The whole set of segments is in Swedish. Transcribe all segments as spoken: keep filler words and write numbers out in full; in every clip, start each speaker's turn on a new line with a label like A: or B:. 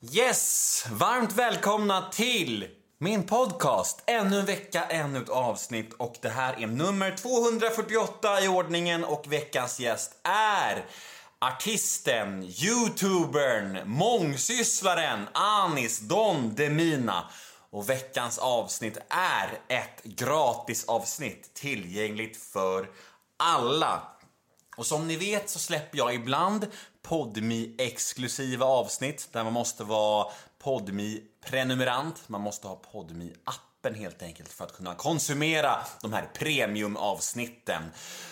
A: Yes, varmt välkomna till min podcast. Ännu en vecka, ännu ett avsnitt och det här är nummer tvåhundrafyrtioåtta i ordningen och veckans gäst är artisten, youtubern, mångsysslaren Anis Don Demina. Och veckans avsnitt är ett gratis avsnitt tillgängligt för alla. Och som ni vet så släpper jag ibland Podme-exklusiva avsnitt där man måste vara Podme-prenumerant. Man måste ha Podme-appen helt enkelt för att kunna konsumera de här premium-avsnitten.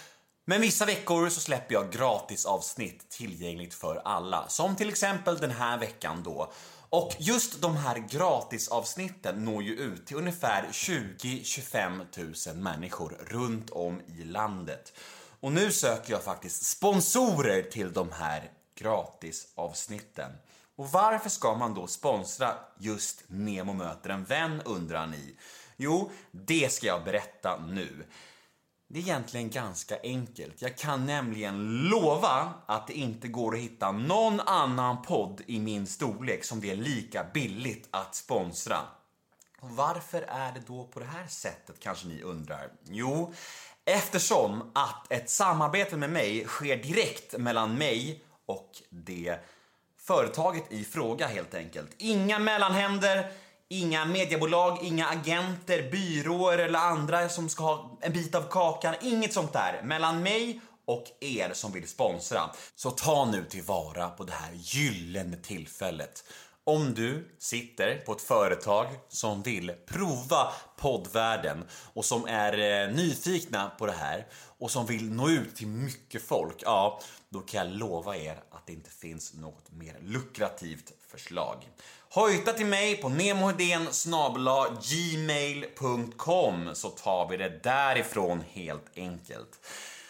A: Men vissa veckor så släpper jag gratis avsnitt tillgängligt för alla. Som till exempel den här veckan då. Och just de här gratisavsnitten når ju ut till ungefär tjugo till tjugofem tusen människor runt om i landet. Och nu söker jag faktiskt sponsorer till de här gratisavsnitten. Och varför ska man då sponsra just Nemo möter en vän, undrar ni? Jo, det ska jag berätta nu. Det är egentligen ganska enkelt. Jag kan nämligen lova att det inte går att hitta någon annan podd i min storlek som det är lika billigt att sponsra. Och varför är det då på det här sättet, kanske ni undrar? Jo, eftersom att ett samarbete med mig sker direkt mellan mig och det företaget i fråga helt enkelt. Inga mellanhänder, inga mediebolag, inga agenter, byråer eller andra som ska ha en bit av kakan. Inget sånt där. Mellan mig och er som vill sponsra. Så ta nu tillvara på det här gyllene tillfället. Om du sitter på ett företag som vill prova poddvärlden och som är eh, nyfikna på det här och som vill nå ut till mycket folk, ja, då kan jag lova er att det inte finns något mer lukrativt förslag. Hojta till mig på nemohedén snabel-a gmail punkt com så tar vi det därifrån helt enkelt.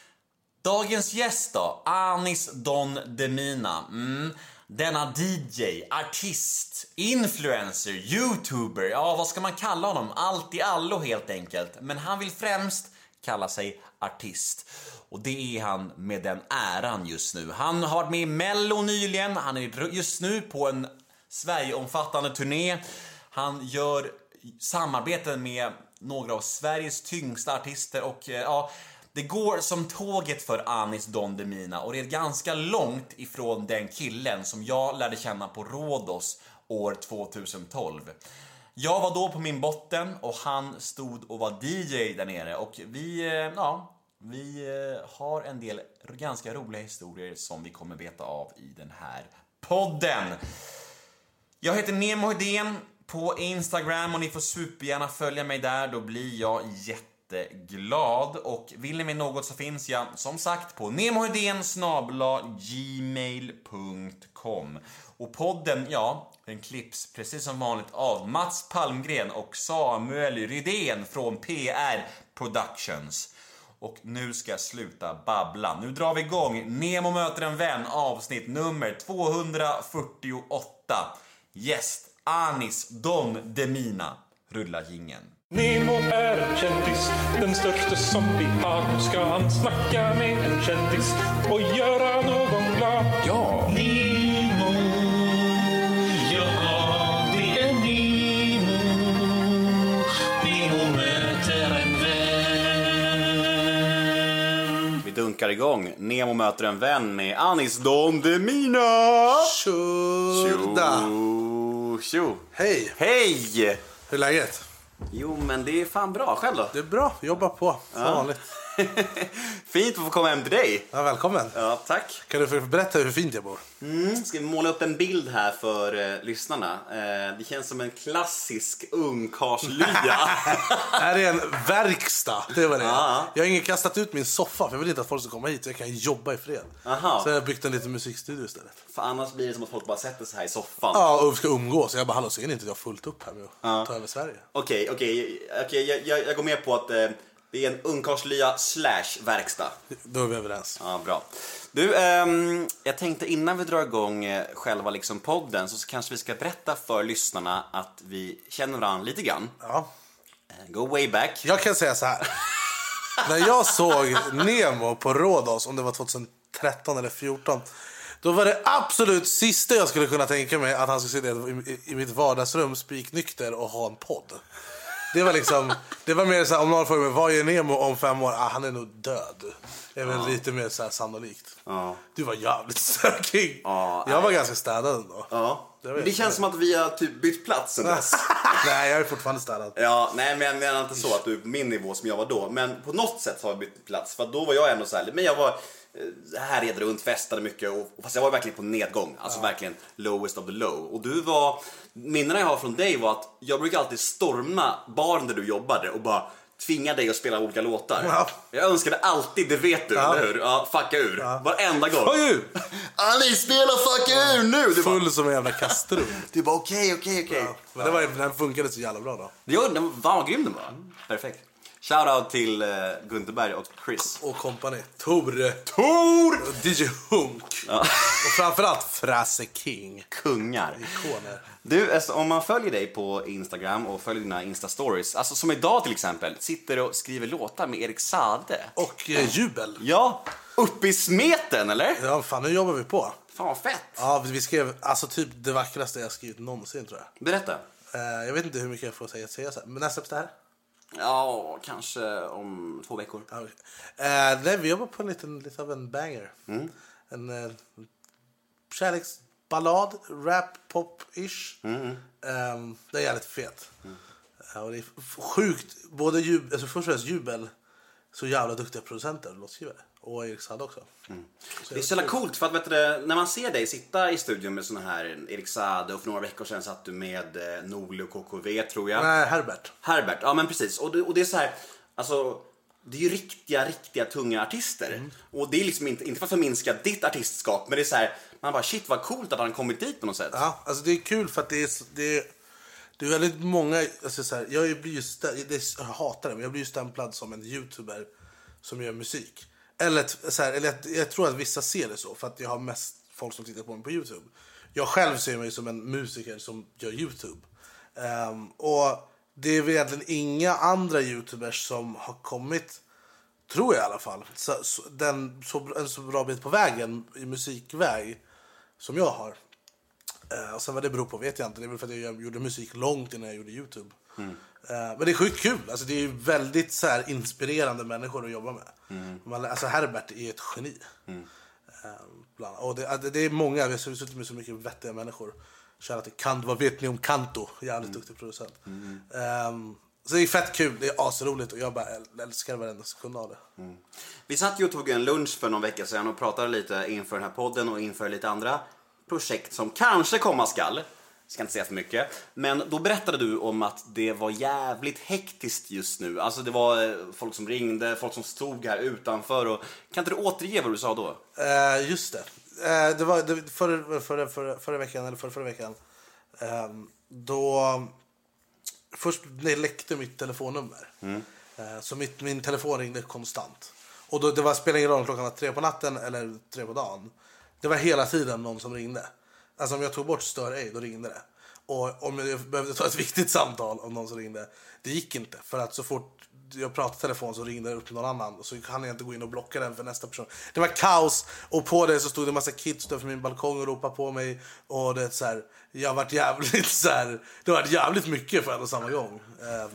A: Dagens gäst då, Anis Don Demina. Mm. Denna D J, artist, influencer, youtuber, ja vad ska man kalla honom? Allt i allo helt enkelt. Men han vill främst kalla sig artist. Och det är han med den äran just nu. Han har varit med i Mello nyligen, han är just nu på en Sverigeomfattande turné. Han gör samarbeten med några av Sveriges tyngsta artister och ja... Det går som tåget för Anis Don Demina och det är ganska långt ifrån den killen som jag lärde känna på Rhodos år tjugohundratolv. Jag var då på min botten och han stod och var D J där nere och vi, ja, vi har en del ganska roliga historier som vi kommer veta av i den här podden. Jag heter Nemo Hedén på Instagram och ni får supergärna följa mig där, då blir jag jätte glad. Och vill ni med något så finns jag som sagt på nemohedén snabel-a gmail punkt com. Och podden, ja, den klipps precis som vanligt av Mats Palmgren och Samuel Rydén från P R Productions. Och nu ska jag sluta babbla. Nu drar vi igång Nemo möter en vän, avsnitt nummer tvåhundrafyrtioåtta. Gäst Anis Don Demina. Rulla jingeln.
B: Nemo är en kändis, den största som vi har. Nu ska han snacka med en kändis och göra någon glad.
A: Ja!
B: Nemo, ja det är Nemo. Nemo möter en vän.
A: Vi dunkar igång. Nemo möter en vän med Anis Don Demina.
C: Tjurda!
A: Tjo!
C: Hej!
A: Hej!
C: Hur är läget?
A: Jo, men det är fan bra. Själv då?
C: Det är bra, jobba på, som
A: Ja.
C: vanligt.
A: Fint att få komma hem till dig.
C: Ja, välkommen.
A: Ja, tack.
C: Kan du för- berätta hur fint jag bor?
A: Mm, ska vi måla upp en bild här för eh, lyssnarna? Eh, det känns som en klassisk ungkarlslya.
C: Det här är en verkstad, det var det.
A: Ja.
C: Jag har ingen kastat ut min soffa, för jag vill inte att folk ska komma hit så jag kan jobba i fred.
A: Aha.
C: Så jag har byggt en liten musikstudio istället.
A: För annars blir det som att folk bara sätter sig här i soffan.
C: Ja, och ska umgås. Jag bara, hallå, ser ni inte att jag har fullt upp här med att
A: Ja.
C: ta över Sverige?
A: Okej, okej. okej, jag, jag, jag går med på att eh, det är en ungkarlslya slash verkstad.
C: Då är vi överens.
A: Ja, bra. Du, ehm, jag tänkte innan vi drar igång eh, själva liksom podden så kanske vi ska berätta för lyssnarna att vi känner varandra lite grann.
C: Ja.
A: Eh, Go way back.
C: Jag kan säga så här. När jag såg Nemo på Rhodos, om det var tjugohundratretton eller fjorton, Då var det absolut sista jag skulle kunna tänka mig att han skulle sitta i, i, i mitt vardagsrum spiknykter och ha en podd. Det var liksom, det var mer så här, om någon frågar mig, vad är Nemo om fem år? Ah, han är nog död. Det är väl ja. lite mer så här sannolikt. Ja. Du var jävligt stökig. Ja, jag var ganska städad ändå.
A: Ja. Det, det känns som att vi har typ bytt plats sen dess.
C: Nej, jag är fortfarande städad.
A: Ja, nej, men jag menar inte så att du är på min nivå som jag var då. Men på något sätt har vi bytt plats. För då var jag ändå så här, men jag var här red runt, festade mycket. Och, fast jag var verkligen på nedgång. Alltså ja. verkligen lowest of the low. Och du var, minnena jag har från dig var att jag brukar alltid storma baren där du jobbade och bara tvinga dig att spela olika låtar. Ja. Jag önskade alltid, det vet du, ja. eller hur? Ja, fucka ur. Ja. Varenda gång. Fuck ur! Ah, ni spelar fucka ja. ur nu!
C: Du Full bara... som en jävla kastrum.
A: Du bara okej, okej, okej.
C: Men det var, den funkade så jävla bra då.
A: Jo, den var grym den var. Mm. Perfekt. Shoutout till uh, Gunther Berg och Chris.
C: Och kompani. Tor!
A: Tor!
C: D J Hunk. Ja. Och framförallt Frasse King.
A: Kungar.
C: Ikoner.
A: Du, alltså, om man följer dig på Instagram och följer dina Insta-stories, alltså som idag till exempel, sitter och skriver låtar med Erik Saade.
C: Och eh, Jubel.
A: Ja, uppe i smeten, eller?
C: Ja, fan, nu jobbar vi på.
A: Fan vad fett.
C: Ja, vi skrev, alltså typ det vackraste jag skrivit någonsin, tror jag.
A: Berätta.
C: Eh, jag vet inte hur mycket jag får säga, säga så här. Men när släpps det här?
A: Ja, kanske om två veckor.
C: Ja, okay. eh, nej, vi jobbar på en liten, lite av en banger. Mm. En eh, kärleksballad, rap, pop-ish. Mm. Eh, det är jävligt fet. Mm. Eh, och det är sjukt, både jub, alltså först och främst Jubel, så jävla duktiga producenter och låtskrivare. Och Erik Saade också. Mm.
A: Det är så jävla coolt för att vet du, när man ser dig sitta i studion med såna här Erik Saade, och för några veckor sedan satt du med eh, Noli och K K V, tror jag.
C: Nej, Herbert.
A: Herbert, ja men precis. Och det, och det är så här, alltså det är ju riktiga, riktiga tunga artister. Mm. Och det är liksom inte, inte för att förminska ditt artistskap, men det är så här, man bara shit vad coolt att han kommit dit på något sätt.
C: Ja, alltså det är kul för att det är, det är, det är väldigt många, alltså så här, jag blir ju stäm, det, jag hatar det, men jag blir ju stämplad som en YouTuber som gör musik. Eller, så här, eller jag, jag tror att vissa ser det så, för att jag har mest folk som tittar på mig på YouTube. Jag själv ser mig som en musiker som gör YouTube. Um, och det är väl egentligen inga andra YouTubers som har kommit, tror jag i alla fall, så, så, den, så, en så bra bit på vägen i musikväg som jag har. Uh, och sen vad det beror på vet jag inte. Det är väl för att jag gjorde musik långt innan jag gjorde YouTube. Mm. Uh, men det är sjukt kul. Alltså, det är väldigt så här, inspirerande människor att jobba med. Mm. Man, alltså, Herbert är ett geni. Mm. Uh, bland, och det, det är många, vi har suttit med så mycket vettiga människor. Kära till Kant, vad vet ni om Kanto? Jävligt mm. duktig producent. Mm. Um, så det är fett kul, det är asroligt och jag bara älskar varenda sekund av det.
A: Mm. Vi satt ju och tog en lunch för någon vecka sedan och pratade lite inför den här podden och inför lite andra projekt som kanske komma skall. Ska inte säga för mycket. Men då berättade du om att det var jävligt hektiskt just nu. Alltså det var folk som ringde, folk som stod här utanför. Och... Kan inte du återge vad du sa då?
C: Uh, just det. Uh, det var det, förra, förra, förra, förra veckan, eller förra, förra veckan. Uh, då... Först det läckte mitt telefonnummer. Mm. Uh, så mitt, min telefon ringde konstant. Och då, det var, spelade ingen roll om klockan var tre på natten eller tre på dagen. Det var hela tiden någon som ringde. Alltså om jag tog bort stör ej, då ringde det. Och om jag behövde ta ett viktigt samtal om någon som ringde, det gick inte. För att så fort jag pratade telefon så ringde det upp till någon annan. Och så hann jag inte gå in och blocka den för nästa person. Det var kaos. Och på det så stod det en massa kids där för min balkong och ropade på mig. Och det är så här, jag varit jävligt så här, det var jävligt mycket för en och samma gång. Um,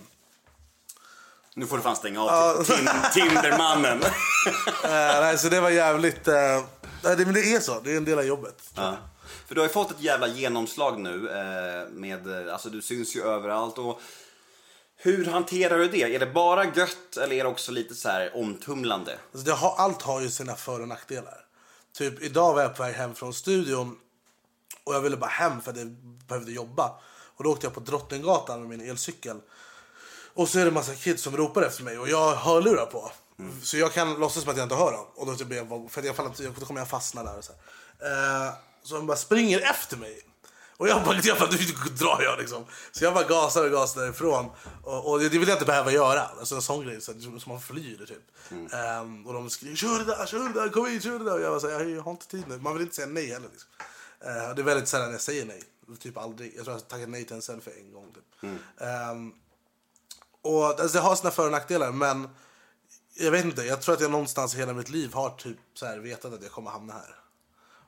A: Nu får du fan stänga av uh, Tindermannen. uh,
C: nej, så det var jävligt... Uh, det, men det är så, det är en del av jobbet.
A: Uh. För du har ju fått ett jävla genomslag nu. Eh, med, alltså du syns ju överallt. Och hur hanterar du det? Är det bara gött eller är det också lite så här omtumlande?
C: Alltså det har, allt har ju sina för- och nackdelar. Typ idag var jag på väg hem från studion. Och jag ville bara hem för att jag behövde jobba. Och då åkte jag på Drottninggatan med min elcykel. Och så är det en massa kids som ropar efter mig. Och jag hör lurar på. Mm. Så jag kan låtsas som att jag inte hör dem. Och då, typ jag, för jag, då kommer jag fastna där. Och så här. Uh, så de bara springer efter mig. Och jag bara, jag bara nu drar jag liksom. Så jag bara gasar och gasar därifrån. Och, och det vill jag inte behöva göra. Alltså en sån grej, så att man flyr typ. Mm. Um, och de skriver, kör det där, kör det där, kom in, kör det där. Och jag bara så här, jag har inte tid nu. Man vill inte säga nej heller liksom. Uh, det är väldigt sällan jag säger nej. Typ aldrig. Jag tror jag har tackat nej till en selfie en gång typ. Mm. Um, och alltså, det har sina för- och nackdelar, men jag vet inte, jag tror att jag någonstans i hela mitt liv har typ så här vetat att jag kommer hamna här.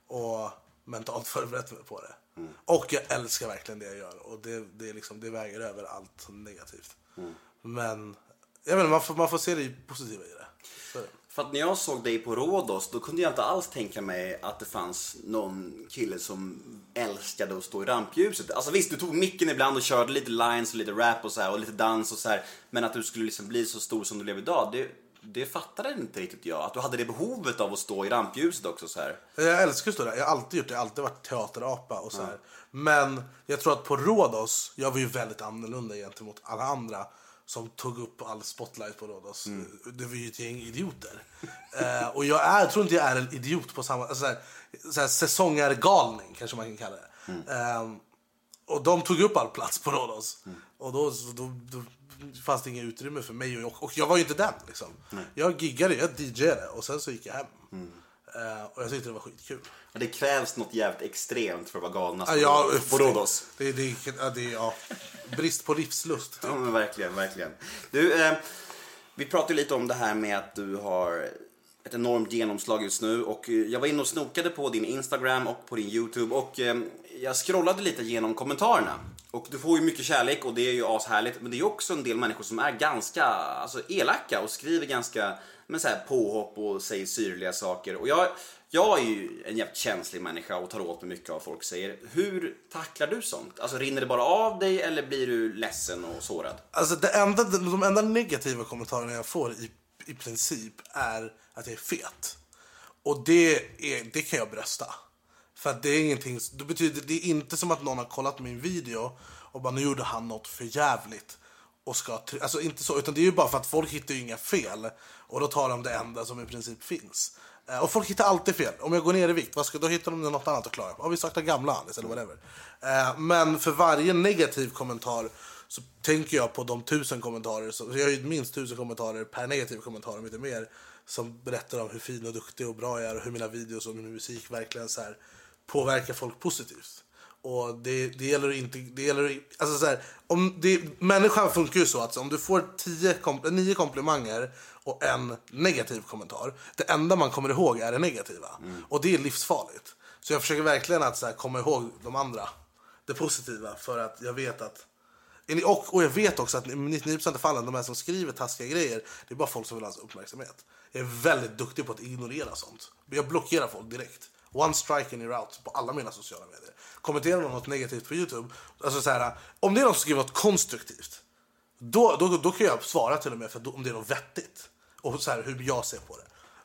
C: och mentalt förberett mig på det. Mm. Och jag älskar verkligen det jag gör. Och det, det, är liksom, det väger över allt negativt. Mm. Men jag vet inte, man, får, man får se det positiva i det. Så.
D: För att när jag såg dig på Rhodos, då kunde jag inte alls tänka mig att det fanns någon kille som älskade att stå i rampljuset. Alltså visst, du tog micken ibland och körde lite lines och lite rap och så här, och lite dans och så här. Men att du skulle liksom bli så stor som du blev idag, det, det fattade inte riktigt jag. Att du hade det behovet av att stå i rampljuset också så här.
C: Jag älskar att stå där. Jag har alltid gjort det. Jag har alltid varit teaterapa och så här. Mm. Men jag tror att på Rhodos, jag var ju väldigt annorlunda gentemot alla andra som tog upp all spotlight på Rhodos. Mm. Det var ju ett gäng idioter. uh, och jag är, tror inte jag är en idiot på samma... Alltså såhär, såhär, säsongergalning kanske man kan kalla det. Mm. Um, och de tog upp all plats på Rhodos. Mm. Och då, då, då fanns det inget utrymme för mig. Och, och jag var ju inte den liksom. Mm. Jag giggade, jag D J:ade och sen så gick jag hem. Mm. Uh, och jag tyckte det var skitkul.
D: Ja, det krävs något jävligt extremt för att vara galnast
C: uh, ja,
D: på Rhodos.
C: Det, det, det, det, ja. Brist på livslust. Typ.
D: Ja, men verkligen, verkligen. Du, eh, vi pratade lite om det här med att du har ett enormt genomslag just nu. Och jag var inne och snokade på din Instagram och på din YouTube. Och eh, jag scrollade lite genom kommentarerna. Och du får ju mycket kärlek och det är ju ashärligt. Men det är ju också en del människor som är ganska alltså, elaka och skriver ganska men så här, påhopp och säger syrliga saker. Och jag, jag är ju en jävligt känslig människa och tar åt mig mycket av folk säger. Hur tacklar du sånt? Alltså rinner det bara av dig eller blir du ledsen och sårad?
C: Alltså det enda, de enda negativa kommentarerna jag får i, i princip är att jag är fet. Och det, är, det kan jag brösta. För att det är ingenting, det betyder, det är inte som att någon har kollat min video och bara nu gjorde han något för jävligt. Och ska, alltså inte så, utan det är ju bara för att folk hittar ju inga fel. Och då tar de det enda som i princip finns. Uh, och folk hittar alltid fel. Om jag går ner i vikt, vad ska, då hittar de något annat att klara. Ja, vi saknar gamla Alice eller whatever. Uh, men för varje negativ kommentar så tänker jag på de tusen kommentarer. Så jag har ju minst tusen kommentarer per negativ kommentar, om inte mer. Som berättar om hur fin och duktig och bra jag är och hur mina videos och min musik verkligen så här påverkar folk positivt. Och det, det gäller inte, det gäller alltså så här, om det, människan funkar ju så att om du får tio kom, nio komplimanger och en negativ kommentar, det enda man kommer ihåg är det negativa. Mm. Och det är livsfarligt. Så jag försöker verkligen att så här, komma ihåg de andra, det positiva, för att jag vet att och, och jag vet också att i nittionio procent av fallen, de här som skriver taskiga grejer, det är bara folk som vill ha uppmärksamhet. Jag är väldigt duktig på att ignorera sånt. Jag blockerar folk direkt. One strike and you're out på alla mina sociala medier. Kommenterar någon något negativt på YouTube, alltså så här, om det är någon som skriver något konstruktivt, då, då, då kan jag svara till och med för då, om det är något vettigt och så här, hur jag ser på det.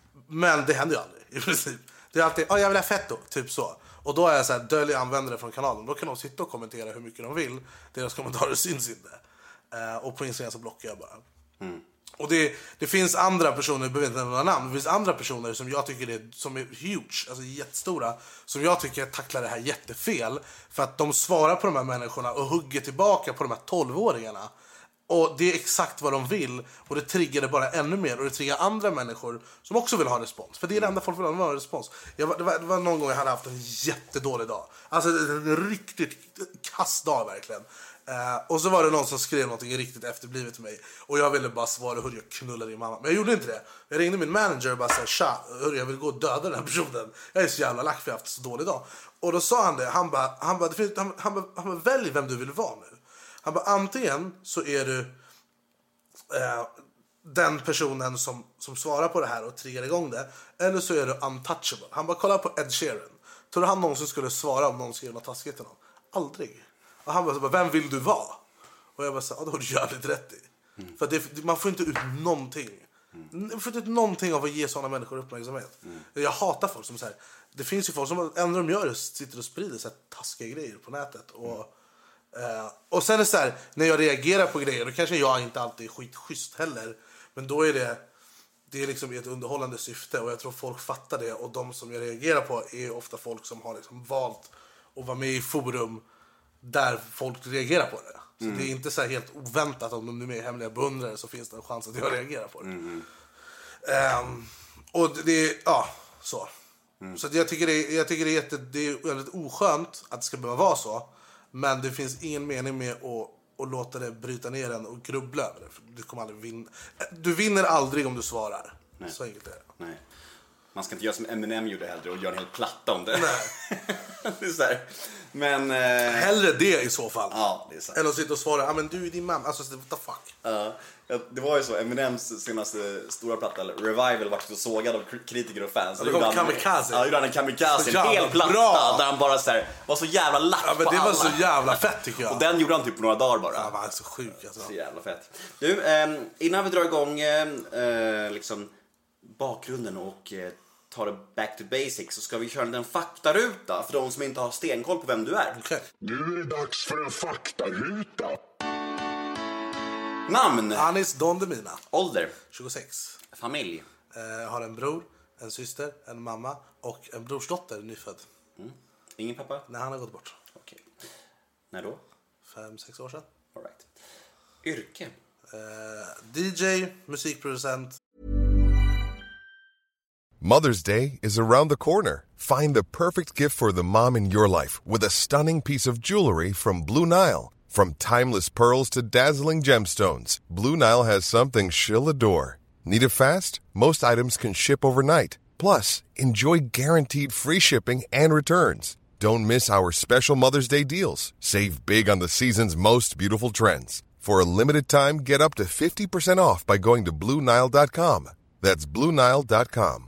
C: Men det händer ju aldrig i princip. Det är alltid, ja, jag vill ha fett då, typ så. Och då är jag så här, döljer användare från kanalen. Då kan de sitta och kommentera hur mycket de vill. Deras kommentarer syns inte. Uh, och på Instagram så blockar jag bara. Mm. Och det, det finns andra personer, jag behöver inte nämna namn, det finns andra personer som jag tycker är, som är huge, alltså jättestora, som jag tycker tacklar det här jättefel. För att de svarar på de här människorna och hugger tillbaka på de här tolvåringarna. Och det är exakt vad de vill. Och det triggar det bara ännu mer. Och det triggar andra människor som också vill ha respons. För det är det enda folk vill ha, respons. Jag var, det, var, det var någon gång jag hade haft en jättedålig dag. Alltså en riktigt kass dag verkligen. Uh, och så var det någon som skrev något riktigt efterblivet till mig. Och jag ville bara svara, hur jag knullade din mamma. Men jag gjorde inte det. Jag ringde min manager och bara sa, tja, hur jag vill gå och döda den här personen. Jag är så jävla lack för jag har haft så dålig dag. Och då sa han det. Han bara, han bara, det finns, han, han bara, han bara välj vem du vill vara nu. Han bara, antingen så är du eh, den personen som, som svarar på det här och triggar igång det. Eller så är du untouchable. Han bara, kolla på Ed Sheeran. Tror du han någonsin skulle svara om någon skrev något taskigt till någon? Aldrig. Och han bara, vem vill du vara? Och jag bara, ja, det har du jävligt rätt i. Mm. För det, man får inte ut någonting. Mm. Man får inte ut någonting av att ge sådana människor uppmärksamhet. Mm. Jag hatar folk som så här, det finns ju folk som, enda de gör är sitter och sprider så här taskiga grejer på nätet. Och Uh, och sen är det så här, när jag reagerar på grejer, då kanske jag inte alltid är skitschysst heller. Men då är det, det är liksom ett underhållande syfte. Och jag tror folk fattar det. Och de som jag reagerar på är ofta folk som har liksom valt att vara med i forum där folk reagerar på det. Så mm. det är inte så här helt oväntat, om de nu är med hemliga beundrare så finns det en chans att jag reagerar på det. Mm. Um, och det är, ja, så. Mm. Så jag tycker, det, jag tycker det, är jätte, det är väldigt oskönt att det ska behöva vara så. Men det finns ingen mening med att, att låta det bryta ner en och grubbla över det. Du kommer aldrig vinna. Du vinner aldrig om du svarar.
D: Nej.
C: Så enkelt är det.
D: Nej. Man ska inte göra som Eminem gjorde heller och göra en hel platta om det. Det är så här. Men... Eh...
C: Hellre det i så fall.
D: Ja, det är sant.
C: Än att sitta och svara, ja men du är din mamma. Alltså, what the fuck?
D: Ja, det var ju så. Eminems senaste stora platta, eller Revival, var så sågad av kritiker och fans.
C: Ja, det kom Kamikaze.
D: Ja, gjorde han en Kamikaze. En hel platta
C: bra.
D: där han bara så här, var så jävla lack
C: Ja, men
D: på
C: det var
D: alla.
C: så jävla fett tycker jag.
D: Och den gjorde han typ på några dagar bara.
C: Ja, han var så sjuk alltså.
D: Så jävla fett. Du, eh, innan vi drar igång eh, liksom bakgrunden och eh, tar det back to basics, så ska vi köra en faktaruta för de som inte har stenkoll på vem du är.
C: Okay.
E: Nu är det dags för en faktaruta.
D: Namn.
C: Anis Don Demina.
D: Ålder.
C: tjugosex.
D: Familj.
C: Jag har en bror, en syster, en mamma och en brorsdotter, nyfödd.
D: Mm. Ingen pappa?
C: Nej, han har gått bort.
D: Okej. När då?
C: Fem, sex år sedan.
D: All right. Yrke?
C: Uh, D J, musikproducent.
F: Mother's Day is around the corner. Find the perfect gift for the mom in your life with a stunning piece of jewelry from Blue Nile. From timeless pearls to dazzling gemstones, Blue Nile has something she'll adore. Need it fast? Most items can ship overnight. Plus, enjoy guaranteed free shipping and returns. Don't miss our special Mother's Day deals. Save big on the season's most beautiful trends. For a limited time, get up to fifty percent off by going to Blue Nile dot com. That's Blue Nile dot com.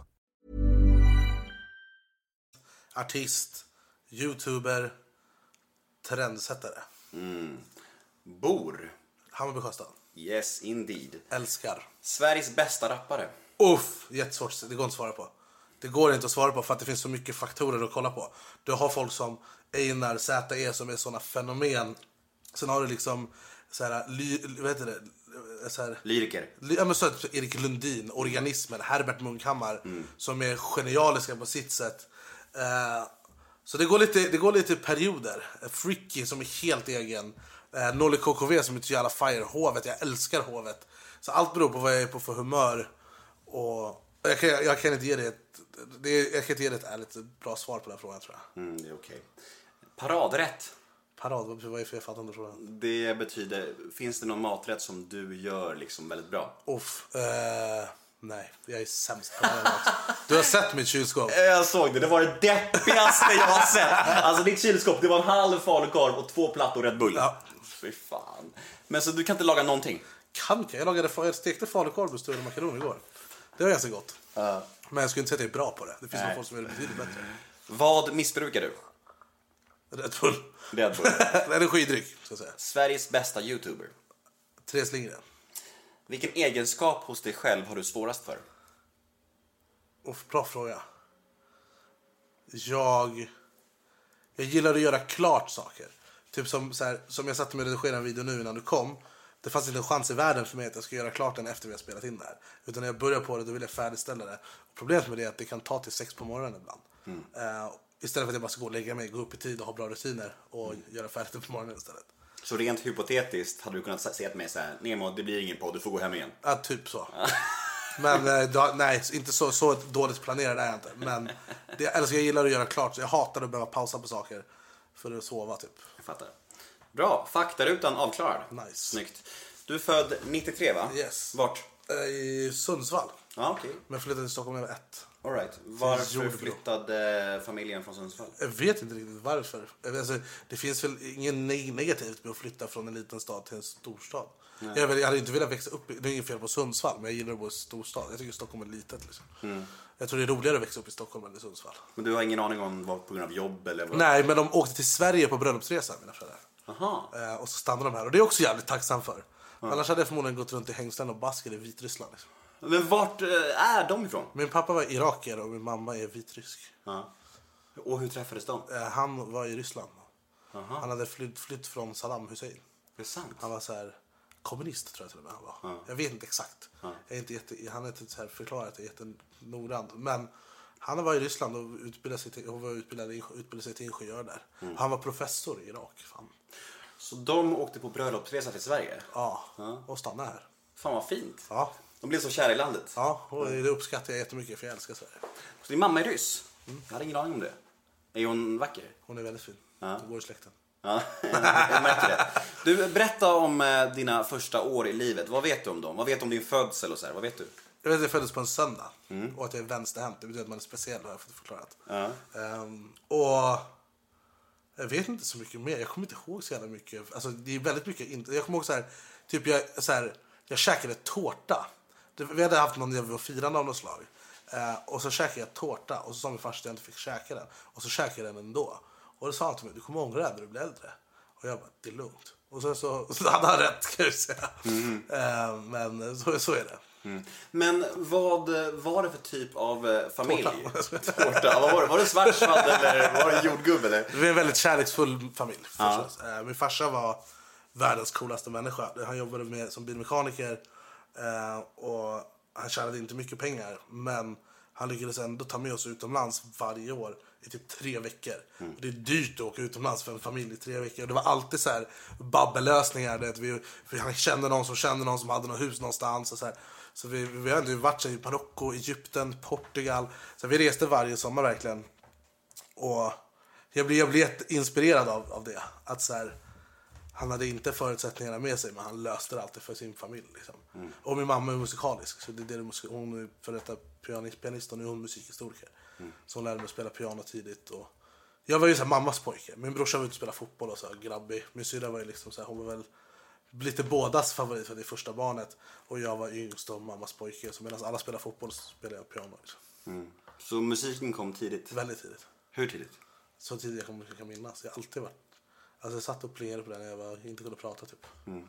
C: Artist, youtuber, trendsättare.
D: Mm. Bor?
C: Hammarby Sjöstad.
D: Yes, indeed.
C: Älskar.
D: Sveriges bästa rappare?
C: Uff, jättesvårt. Det går inte att svara på. Det går inte att svara på för att det finns så mycket faktorer att kolla på. Du har folk som Einar, Z E som är såna fenomen. Sen har du liksom så här, ly, vad heter det? Så här,
D: Lyriker.
C: Ly, ja, men så här, Erik Lundin, Organismen, Herbert Munkhammar mm. som är genialiska på sitt sätt. Uh, så det går lite det går lite perioder. Freaky som är helt egen. Uh, Nolly K K V som är så jävla fire. Hovet, jag älskar Hovet. Så allt beror på vad jag är på för humör. Och jag kan, jag kan inte ge det ett, det är, jag kan inte ge det ett ärligt bra svar på den frågan, tror jag.
D: Mm, det är okej. Paradrätt?
C: Parad, vad är det för jag fattar inte frågan?
D: Det betyder, finns det någon maträtt som du gör liksom väldigt bra?
C: Uff, uh, nej, jag är sämst på det. Du har sett mitt kylskåp.
D: Jag såg det, det var det deppigaste jag har sett. Alltså ditt kylskåp, det var en halv falukorv och två plattor Red Bull.
C: Ja.
D: Fy fan. Men så du kan inte laga någonting?
C: Kan jag? Jag lagade, jag stekte falukorv och stuvade makaroner igår. Det var ganska gott. Uh. Men jag skulle inte säga att jag är bra på det. Det finns några folk som är betydligt bättre.
D: Vad missbrukar du?
C: Red Bull.
D: Red Bull.
C: Energidryck, ska jag säga.
D: Sveriges bästa YouTuber?
C: Therese Lindgren.
D: Vilken egenskap hos dig själv har du svårast för?
C: Oh, bra fråga. Jag... Jag gillar att göra klart saker. Typ som, så här, som jag satt med att redigera en video nu innan du kom. Det fanns inte en chans i världen för mig att jag ska göra klart den efter vi har spelat in det här. Utan när jag börjar på det, då vill jag färdigställa det. Och problemet med det är att det kan ta till sex på morgonen ibland. Mm. Uh, istället för att jag bara ska gå och lägga mig, gå upp i tid och ha bra rutiner. Och mm. göra färdigt på morgonen istället.
D: Så rent hypotetiskt hade du kunnat säga till mig så här: Nemo, det blir ingen podd, du får gå hem igen.
C: Ja, typ så. Men uh, då, nej, inte så, så dåligt planerad är jag inte. Men det, alltså, jag gillar att göra klart. Så jag hatar att behöva pausa på saker för att sova typ.
D: Jag fattar. Bra, faktarutan avklarad.
C: Nice.
D: Snyggt. Du är född nittiotre, va?
C: Yes.
D: Vart?
C: I Sundsvall.
D: Ja, okej. Okay.
C: Men jag flyttade till Stockholm när jag var ett.
D: All right. Varför flyttade familjen från Sundsvall?
C: Jag vet inte riktigt varför. Alltså, det finns väl inget negativt med att flytta från en liten stad till en storstad. Jag, jag hade inte velat växa upp i, det är inget fel på Sundsvall, men jag gillar att bo i storstad. Jag tycker Stockholm är litet liksom. Mm. Jag tror det är roligare att växa upp i Stockholm än i Sundsvall.
D: Men du har ingen aning om vad på grund av jobb eller vad?
C: Nej, men de åkte till Sverige på bröllopsresa, mina föräldrar.
D: Aha.
C: Eh, och så stannade de här. Och det är också jävligt tacksam för. Ja. Annars hade jag förmodligen gått runt i hängslen och basker i Vitryssland. Liksom.
D: Men vart är de ifrån?
C: Min pappa var iraker och min mamma är vitrysk.
D: Ja. Och hur träffades de?
C: Eh, han var i Ryssland.
D: Aha.
C: Han hade flytt, flytt från Saddam Hussein.
D: Det är sant.
C: Han var så här kommunist, tror jag till och med han var. Ja. Jag vet inte exakt. Ja. Jag är inte jätte, han har inte så här förklarat det jättenoggrant. Men han var i Ryssland och utbildade sig till, och var utbildad, utbildade sig till ingenjör där. Mm. Han var professor i Irak. Fan.
D: Så de åkte på bröllopsresa till Sverige?
C: Ja, ja. Och stannade här.
D: Fan vad fint.
C: Ja.
D: De blev så kära i landet.
C: Ja, och det uppskattar jag jättemycket för jag älskar Sverige.
D: Så din mamma är ryss? Mm. Jag hade ingen aning om det. Är hon vacker?
C: Hon är väldigt fin.
D: Ja.
C: Hon går i släkten.
D: Ja, jag märker det. Du, berätta om eh, dina första år i livet. Vad vet du om dem? Vad vet du om din födsel och så här? Vad vet du?
C: Jag vet att jag föddes på en söndag. Mm. Och att jag är vänsterhänt. Det betyder att man är speciell, har jag fått förklarat.
D: Ja.
C: Um, och jag vet inte så mycket mer. Jag kommer inte ihåg så jävla mycket. Alltså det är väldigt mycket. Jag kommer ihåg så här. Typ jag, så här, jag käkade tårta. Vi hade haft någon jävla firande av något slag. Uh, och så käkade jag tårta. Och så sa min farsa att jag inte fick käka den. Och så käkade jag den ändå. Och då sa han till mig, du kommer ångra det när du blir äldre. Och jag bara, det är lugnt. Och så, så, så hade han rätt, kan jag säga. Mm. Uh, men så, så är det.
D: Mm. Men vad var det för typ av familj? Tårta. Tårta. Vad var det? Var det svartsvall eller var det jordgubb? Eller?
C: Vi är en väldigt kärleksfull familj.
D: Ja.
C: Uh, min farsa var världens coolaste människa. Han jobbade med, som bilmekaniker. Uh, och han tjänade inte mycket pengar. Men han lyckades ändå ta med oss utomlands varje år i typ tre veckor. Mm. Det är dyrt att åka utomlands för en familj i tre veckor. Och det var alltid så här babbellösningar. Det, vi, vi, han kände någon som kände någon som hade något hus någonstans. Och så här. Så vi, vi har ändå varit i Marocko, Egypten, Portugal. Så vi reste varje sommar verkligen. Och jag blev, jag blev jätteinspirerad av, av det. Att så här, han hade inte förutsättningarna med sig, men han löste det alltid för sin familj. Liksom. Mm. Och min mamma är musikalisk. Så det är det, hon är för detta pianist, pianist och nu är hon musikhistoriker. Mm. Så hon lärde mig att spela piano tidigt. Och jag var ju så här mammas pojke. Min brorsa var ute och spela fotboll och så här, grabbig. Min syrra var ju liksom så här, hon var väl lite bådas favorit för det första barnet. Och jag var yngst och mammas pojke. Så medan alla spelar fotboll så spelade jag piano. Liksom.
D: Mm. Så musiken kom tidigt?
C: Väldigt tidigt.
D: Hur tidigt?
C: Så tidigt jag kan, kan minnas. Jag har alltid varit. Alltså jag satt och plingade på den när jag var, inte kunde prata typ.
D: Mm.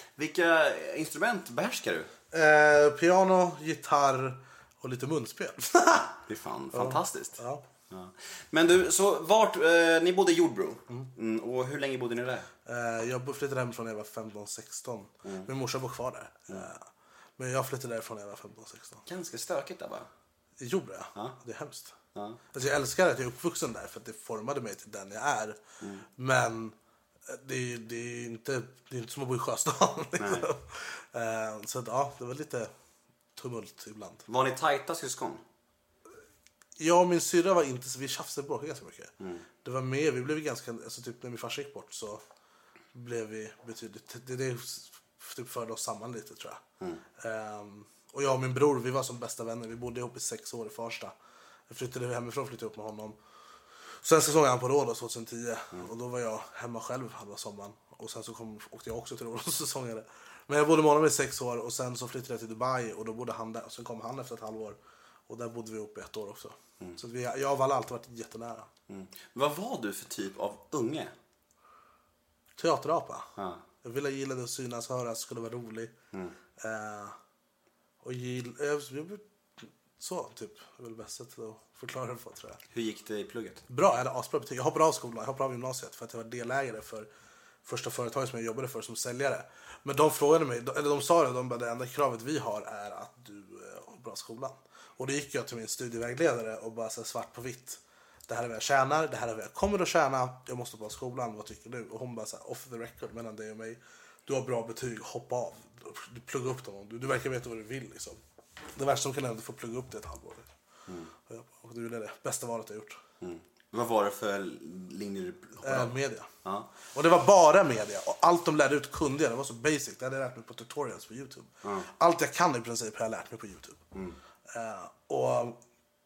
D: Vilka instrument behärskar du?
C: Eh, piano, gitarr och lite munspel.
D: Det är fan fantastiskt.
C: Ja.
D: Ja. Men du, så vart, eh, ni bodde i Jordbro. Mm. Mm, och hur länge bodde ni där?
C: Eh, jag flyttade hemifrån när jag var femton sexton. Mm. Min morsa bor kvar där. Mm. Eh, men jag flyttade därifrån när jag var femton sexton.
D: Ganska stökigt där, va?
C: I Jordbro, ja.
D: Ja.
C: Det är hemskt.
D: Ja.
C: Alltså jag älskar att jag är uppvuxen där för att det formade mig till den jag är. Mm. Men det är, det är inte det är inte som att bo i Sjöstaden. Liksom. uh, så att, ja, det var lite tumult ibland.
D: Var ni tajta syskon?
C: Jag och min syrra var inte så, vi tjafsade bråkade ganska mycket.
D: Mm.
C: Det var mer, vi blev ganska, alltså typ när min farsa gick bort så blev vi betydligt, det, det typ förde oss samman lite tror jag. Mm. Um, och jag och min bror, vi var som bästa vänner, vi bodde ihop i sex år i Farsta. Jag flyttade hemifrån, flyttade upp med honom. Sen så såg jag han på Rhodos tjugohundratio mm. och då var jag hemma själv halva sommaren. Och sen så kom, åkte jag också till Rhodos och säsongade. Men jag bodde med honom i sex år och sen så flyttade jag till Dubai och då bodde han där. Och sen kom han efter ett halvår och där bodde vi ihop i ett år också. Mm. Så vi, jag har alltid varit jättenära.
D: Mm. Vad var du för typ av unge?
C: Teaterapa.
D: Ja.
C: Jag ville gilla att synas, höras, skulle vara rolig. Mm. Uh, och gilla... Jag, jag, så, typ. Det är väl bäst att förklara det för, tror jag.
D: Hur gick det i plugget?
C: Bra, jag hade asbra betyg. Jag hoppade av skolan, jag hoppade av gymnasiet för att jag var delägare för första företaget som jag jobbade för som säljare. Men de frågade mig, eller de sa det, de bara, det enda kravet vi har är att du har bra skolan. Och då gick jag till min studievägledare och bara så svart på vitt. Det här är vad jag tjänar, det här är vad jag kommer att tjäna. Jag måste på skolan, vad tycker du? Och hon bara så här, off the record mellan dig och mig. Du har bra betyg, hoppa av. Du pluggar upp dem, du, du verkar veta vad du vill liksom. Det värsta som kan hända är att få plugga upp det ett halvår. Mm. Och det är det bästa valet jag gjort.
D: Mm. Vad var det för linjer du hoppade
C: äh,
D: av?
C: Media.
D: Ja.
C: Och det var bara media. Och allt de lärde ut kunde jag. Det var så basic. Det hade jag lärt mig på tutorials på YouTube. Mm. Allt jag kan i princip har jag lärt mig på YouTube. Mm. Uh, och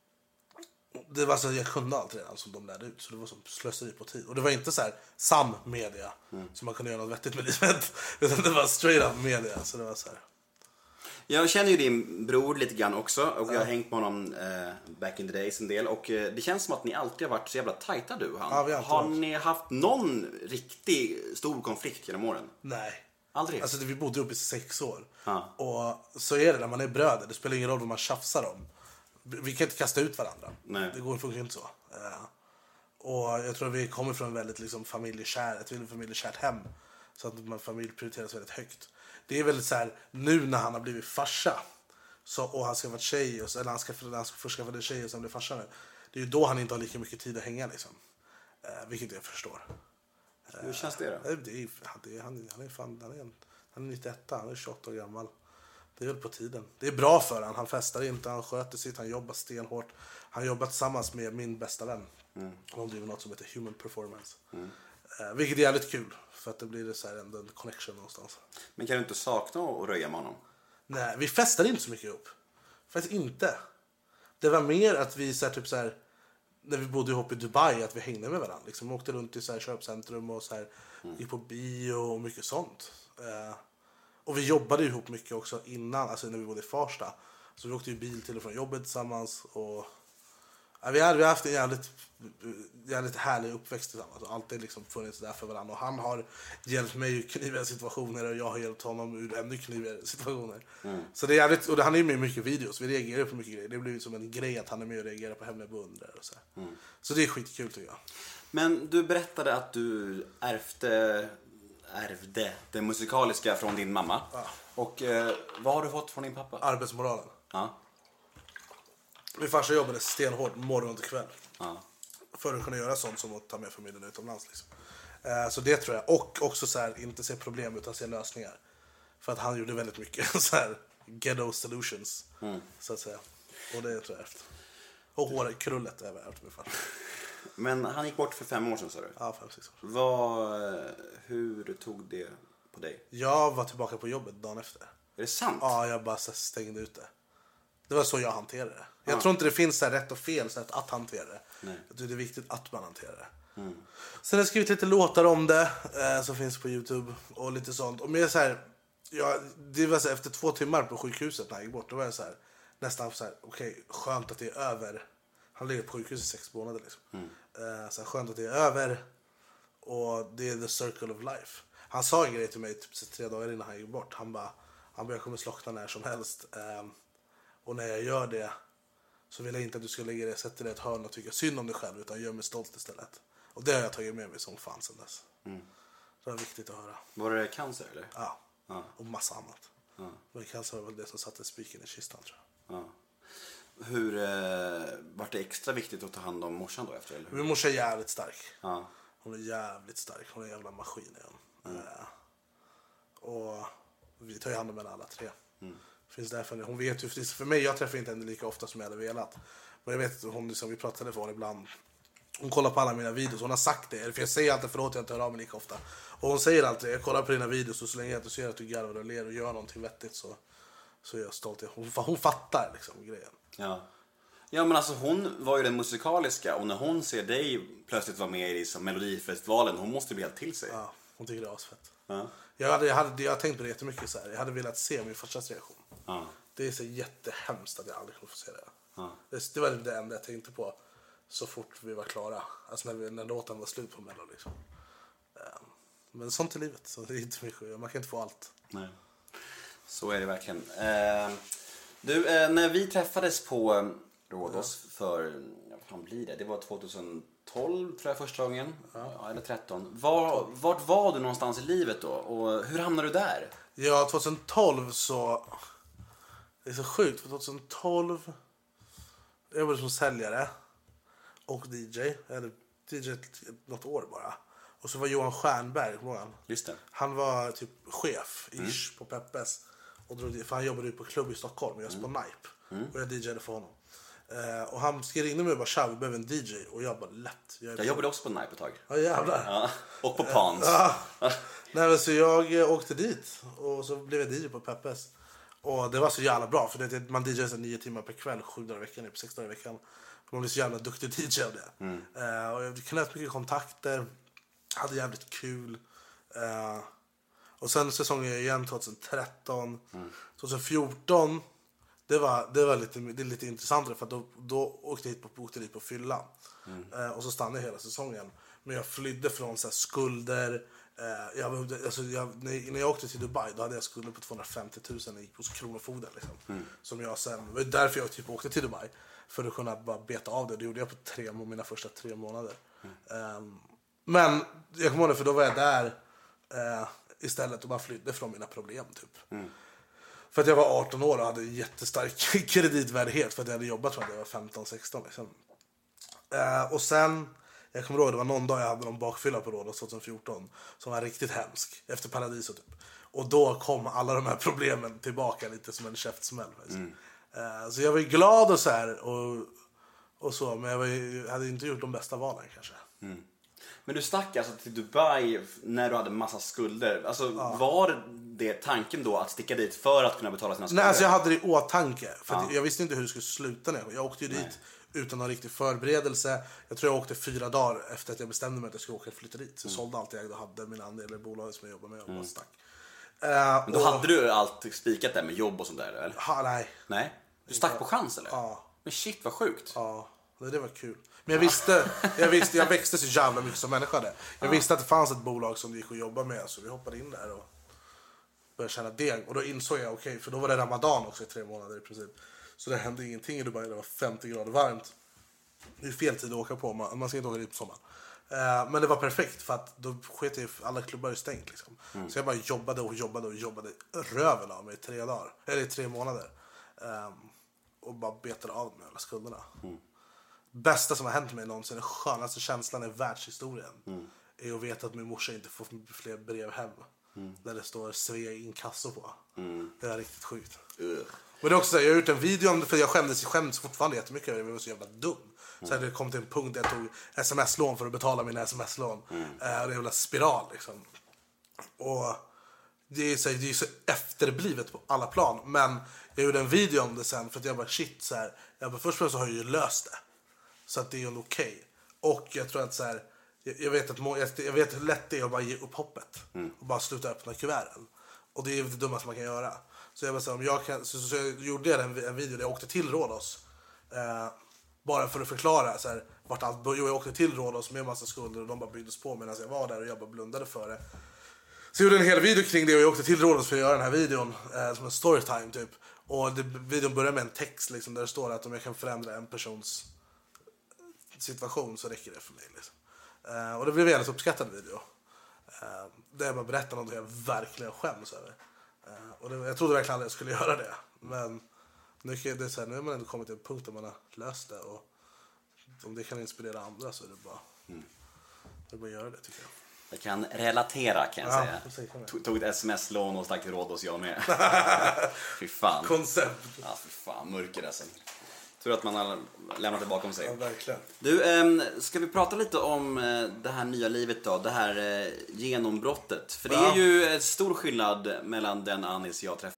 C: det var så att jag kunde allt redan som de lärde ut. Så det var som slöseri på tid. Och det var inte så här sam media mm. som man kunde göra något vettigt med livet. Utan det var straight up media. Så det var så här.
D: Jag känner ju din bror lite grann också och ja. jag har hängt med honom eh, back in the days en del och eh, det känns som att ni alltid har varit så jävla tajta du och han. Ja, vi har har varit. Ni haft någon riktig stor konflikt genom åren?
C: Nej.
D: Aldrig?
C: Alltså vi bodde upp i sex år.
D: Ja.
C: Och så är det när man är bröder. Det spelar ingen roll vad man tjafsar om. Vi kan inte kasta ut varandra.
D: Nej.
C: Det går funkar inte så. Uh, och jag tror att vi kommer från väldigt liksom, familjekär, ett väldigt familjekärt hem. Så att man familj prioriteras väldigt högt. Det är väldigt så här, nu när han har blivit farsa så, och han ska vara tjej och så, eller han ska, han ska först skaffa en tjej och sen bli farsa nu. Det är ju då han inte har lika mycket tid att hänga liksom. Uh, vilket jag förstår.
D: Uh, Hur känns det då?
C: Det är, det är, han, han är fan, han är, en, han är nittioett, han är tjugoåtta år gammal. Det är väl på tiden. Det är bra för han. Han festar inte, han sköter sitt, han jobbar stenhårt. Han jobbar tillsammans med min bästa vän. Mm. De driver något som heter Human Performance. Mm. Uh, vilket är jävligt kul. För att det blir så här en, en connection någonstans.
D: Men kan du inte sakna att röja med honom?
C: Nej, vi festade inte så mycket ihop. Faktiskt inte. Det var mer att vi så här, typ så här, när vi bodde ihop i Dubai, att vi hängde med varandra. Liksom, vi åkte runt i så här, köpcentrum och så här, mm. gick på bio och mycket sånt. Eh, och vi jobbade ihop mycket också innan, alltså när vi bodde i Farsta. Så vi åkte ju bil till och från jobbet tillsammans. Och, ja, vi hade haft en jävligt, jävligt härlig uppväxt tillsammans. Och alltid liksom funnits där för varandra. Och han har hjälpt mig ur kniviga situationer och jag har hjälpt honom ur ännu knivigare situationer. Mm. Så det är jävligt, och han är med i mycket videos. Vi reagerar på mycket grejer. Det blir som en grej att han är med och reagerar på hemliga beundrare och så. Mm. Så det är skitkul tycker jag.
D: Men du berättade att du ärvde, ärvde det musikaliska från din mamma. Ja. Och eh, vad har du fått från din pappa?
C: Arbetsmoralen.
D: Ja.
C: Min farsa jobbade stenhårt morgon till kväll.
D: Ja.
C: För att kunna göra sånt som att ta med familjen utomlands. Liksom. Eh, så det tror jag. Och också så här, inte se problem utan se lösningar. För att han gjorde väldigt mycket så här ghetto solutions. Mm. Så att säga. Och det tror jag efter. Och håret, krullet är värt med farsa.
D: Men han gick bort för fem år sedan, sa du?
C: Ja, fem, sex år.
D: Vad, hur tog det på dig?
C: Jag var tillbaka på jobbet dagen efter.
D: Är det sant?
C: Ja, jag bara så stängde ut det. Det var så jag hanterade det. Jag ah. tror inte det finns så här rätt och fel sätt att hantera det. Nej. Jag tror det är viktigt att man hanterar det. Mm. Sen har jag skrivit lite låtar om det eh, som finns på YouTube och lite sånt. Och mer så här, ja, det var så här, efter två timmar på sjukhuset när jag gick bort, då var jag så här, nästan så här, okej, okay, skönt att det är över. Han ligger på sjukhus i sex månader liksom. Mm. Eh, så här, skönt att det är över. Och det är the circle of life. Han sa en grej till mig typ tre dagar innan han gick bort. Han bara, han bara, jag kommer slockna när som helst. Eh, och när jag gör det så vill jag inte att du ska lägga det, sätta dig i ett hörn och tycka synd om dig själv, utan gör mig stolt istället. Och det har jag tagit med mig som fan sedan dess. Mm. Det var viktigt att höra.
D: Var det cancer eller?
C: Ja,
D: ja.
C: Och massa annat.
D: Ja.
C: Men cancer var väl det som satte spiken i kistan, tror jag.
D: Ja. Hur eh, var det extra viktigt att ta hand om morsan då efter? Eller hur?
C: Min morsa är jävligt stark.
D: Ja.
C: Hon är jävligt stark. Hon är en jävla maskin igen. Mm. Uh, och vi tar ju hand om henne alla tre. Mm. Finns därför, hon vet ju, för mig, jag träffar inte henne lika ofta som jag hade velat. Men jag vet att hon, liksom, vi pratar telefon ibland. Hon kollar på alla mina videos. Hon har sagt det. För jag säger alltid förlåt, jag inte hör av mig lika ofta. Och hon säger alltid, jag kollar på dina videos och så länge jag inte ser att du garvar och ler och gör någonting vettigt så, så är jag stolt. Hon, hon fattar liksom grejen.
D: Ja. Ja, men alltså hon var ju den musikaliska. Och när hon ser dig plötsligt vara med i liksom, Melodifestivalen, hon måste bli helt till sig.
C: Ja, hon tycker det är asfett.
D: Ja.
C: Jag hade, jag hade, jag hade tänkt på det jättemycket så här. Jag hade velat se min farsas reaktion.
D: Ja.
C: Det är så jättehemskt att jag aldrig kommer få se det.
D: Ja.
C: Det, det var det enda jag tänkte på så fort vi var klara. Alltså när, vi, när låten var slut på Mello liksom. Um, men sånt är livet. Så det är inte mycket. Man kan inte få allt.
D: Nej. Så är det verkligen. Uh, du, uh, när vi träffades på um, Rhodos ja. för, vad fan blir det? Det var tjugohundratolv tror jag första gången. Ja. Ja, eller tretton. Var, vart var du någonstans i livet då? Och hur hamnade du där?
C: Ja, tjugotolv så... Det är så sjukt, för tjugotolv... Jag jobbade som säljare och D J. Eller D J något år bara. Och så var Johan Stjernberg,
D: Just det.
C: Han var typ chef ish mm. på Peppes. Och drog, för han jobbade på klubb i Stockholm. Jag mm. på Nipe. Mm. Och jag DJade för honom. Uh, och han skrev in mig och bara, tja, vi behöver en D J. Och jag bara, lätt. Jag,
D: jag jobbade också på Nipe ett tag.
C: Ja, jävlar.
D: Ja, och på Pans.
C: Uh, uh. Nej, men så jag uh, åkte dit. Och så blev jag D J på Peppes. Och det var så jävla bra. För det, man D Jade så nio timmar per kväll, sju dagar i veckan, på sex dagar i veckan. Man blev så jävla duktig D J av det. Mm. Uh, och jag knöt mycket kontakter. Hade jävligt kul. Uh, och sen säsongen igen tjugotretton. Mm. tjugofjorton. Det var, det var lite, det är lite intressantare för att då, då åkte jag hit på, åkte hit på fylla. Mm. Uh, och så stannade jag hela säsongen. Men jag flydde från så här, skulder. Uh, jag, alltså, jag, när, när jag åkte till Dubai då hade jag skulder på tvåhundrafemtio tusen och gick hos Kronofogden. Liksom. Mm. Som jag sen, det var därför jag typ åkte till Dubai. För att kunna bara beta av det. Det gjorde jag på tre, mina första tre månader. Mm. Um, men jag kommer ihåg det, för då var jag där uh, istället och bara flydde från mina problem typ. Mm. För att jag var arton år och hade jättestark kreditvärdighet för att jag hade jobbat från att jag var femton sexton liksom. Uh, och sen, jag kommer ihåg, det var någon dag jag hade någon bakfylla på Rhodos tjugofjorton som var riktigt hemsk, efter Paradiso typ. Och då kom alla de här problemen tillbaka lite som en käftsmäll. Mm. Uh, så jag var ju glad och så här och, och så, men jag, var ju, jag hade inte gjort de bästa valen kanske.
D: Mm. Men du stack alltså till Dubai när du hade massa skulder. Alltså, ja. var det tanken då att sticka dit för att kunna betala sina skulder?
C: Nej, alltså jag hade det i åtanke. För
D: Ja.
C: jag visste inte hur det skulle sluta ner. Jag åkte ju dit Nej. utan någon riktig förberedelse. Jag tror jag åkte fyra dagar efter att jag bestämde mig att jag skulle åka och flytta dit. Så jag sålde allt jag ägde och hade, min andel i bolaget som jag jobbade med och mm. bara stack. Uh,
D: Men då
C: och...
D: hade du allt spikat där med jobb och sånt där, eller?
C: Ha, nej.
D: Nej? Du stack på chans, eller?
C: Ja.
D: Men shit, vad sjukt.
C: Ja, det var kul. Men jag visste, jag visste, jag växte så jävla mycket som människa där. Jag visste att det fanns ett bolag som det gick att jobba med, så vi hoppade in där och började tjäna deg. Och då insåg jag, okej, okay, för då var det Ramadan också i tre månader i princip. Så det hände ingenting i Dubai, det var femtio grader varmt. Det är fel tid att åka på, man, man ska inte åka dit på sommaren. Uh, men det var perfekt för att då sket jag, alla klubbar är stängt liksom. Mm. Så jag bara jobbade och jobbade och jobbade röven av mig i tre dagar, eller i tre månader. Um, och bara betade av med alla skulderna. Mm. Bästa som har hänt mig någonsin, den skönaste känslan i världshistorien mm. är att veta att min morsa inte får fler brev hem mm. där det står Svea inkasso på. Mm. Det är riktigt sjukt. Uh. Men det är också så här, jag har gjort en video om det, för jag skämdes, skämdes fortfarande jättemycket över det. Jag var så jävla dum. Mm. Så det kom till en punkt där jag tog sms-lån för att betala mina sms-lån. Mm. Uh, det är en jävla spiral liksom. Och det är, så, det är så efterblivet på alla plan. Men jag gjorde en video om det sen för att jag bara shit så här. Jag bara, först och främst så har jag ju löst det. Så att det är ju okej. Okay. Och jag tror att så här, jag, jag vet att må, jag, jag vet hur lätt det är att bara ge upp hoppet mm. och bara sluta öppna kuverten. Och det är ju det dummaste man kan göra. Så jag bara så här, om jag kan så, så, så jag gjorde jag en, en video där jag åkte till Rhodos. Eh, bara för att förklara så här, vart allt jo, jag åkte till Rhodos med en massa skulder och de bara byggdes på medan jag var där och jag bara blundade för det. Så jag gjorde en hel video kring det och jag åkte till Rhodos för att göra den här videon eh, som en storytime typ. Och det, videon börjar med en text liksom, där det står att om jag kan förändra en persons situation så räcker det för mig liksom. Uh, och det blev en väldigt uppskattad video. Uh, där jag bara berättade något jag verkligen skäms över. Uh, och det, jag trodde verkligen att jag skulle göra det. Men nu, det är så här, nu har man ändå kommit till en punkt där man har löst det. Och om det kan inspirera andra så är det bara, mm. det är bara att göra det tycker jag.
D: Jag kan relatera kan jag
C: ja,
D: säga. Tog, tog ett sms-lån och stack till Rhodos jag med. Fy fan.
C: Koncept.
D: Ja, fy fan. Mörker alltså. Tur att man har lämnat det bakom sig.
C: Ja, verkligen.
D: Du, ähm, ska vi prata lite om äh, det här nya livet då? Det här äh, genombrottet. För det ja. är ju en stor skillnad mellan den Anis jag träffade.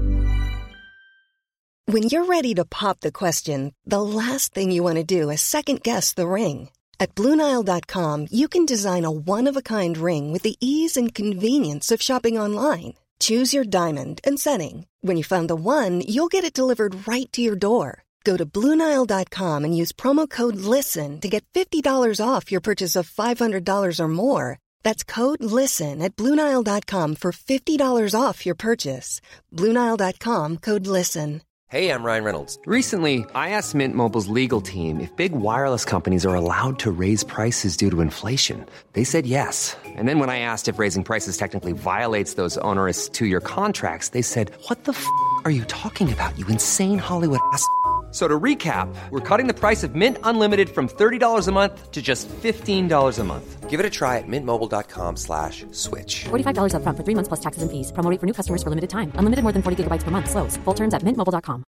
G: When you're ready to pop the question, the last thing you want to do is second guess the ring. At Blue Nile dot com, you can design a one-of-a-kind ring with the ease and convenience of shopping online. Choose your diamond and setting. When you find the one, you'll get it delivered right to your door. Go to Blue Nile dot com and use promo code LISTEN to get fifty dollars off your purchase of five hundred dollars or more. That's code LISTEN at Blue Nile dot com for fifty dollars off your purchase. Blue Nile dot com, code LISTEN.
H: Hey, I'm Ryan Reynolds. Recently, I asked Mint Mobile's legal team if big wireless companies are allowed to raise prices due to inflation. They said yes. And then when I asked if raising prices technically violates those onerous two-year contracts, they said, what the f*** are you talking about, you insane Hollywood ass f- So to recap, we're cutting the price of Mint Unlimited from thirty dollars a month to just fifteen dollars a month. Give it a try at mintmobile.com slash switch.
I: forty-five dollars up front for three months plus taxes and fees. Promo rate for new customers for limited time. Unlimited more than forty gigabytes per month. Slows full terms at mint mobile dot com.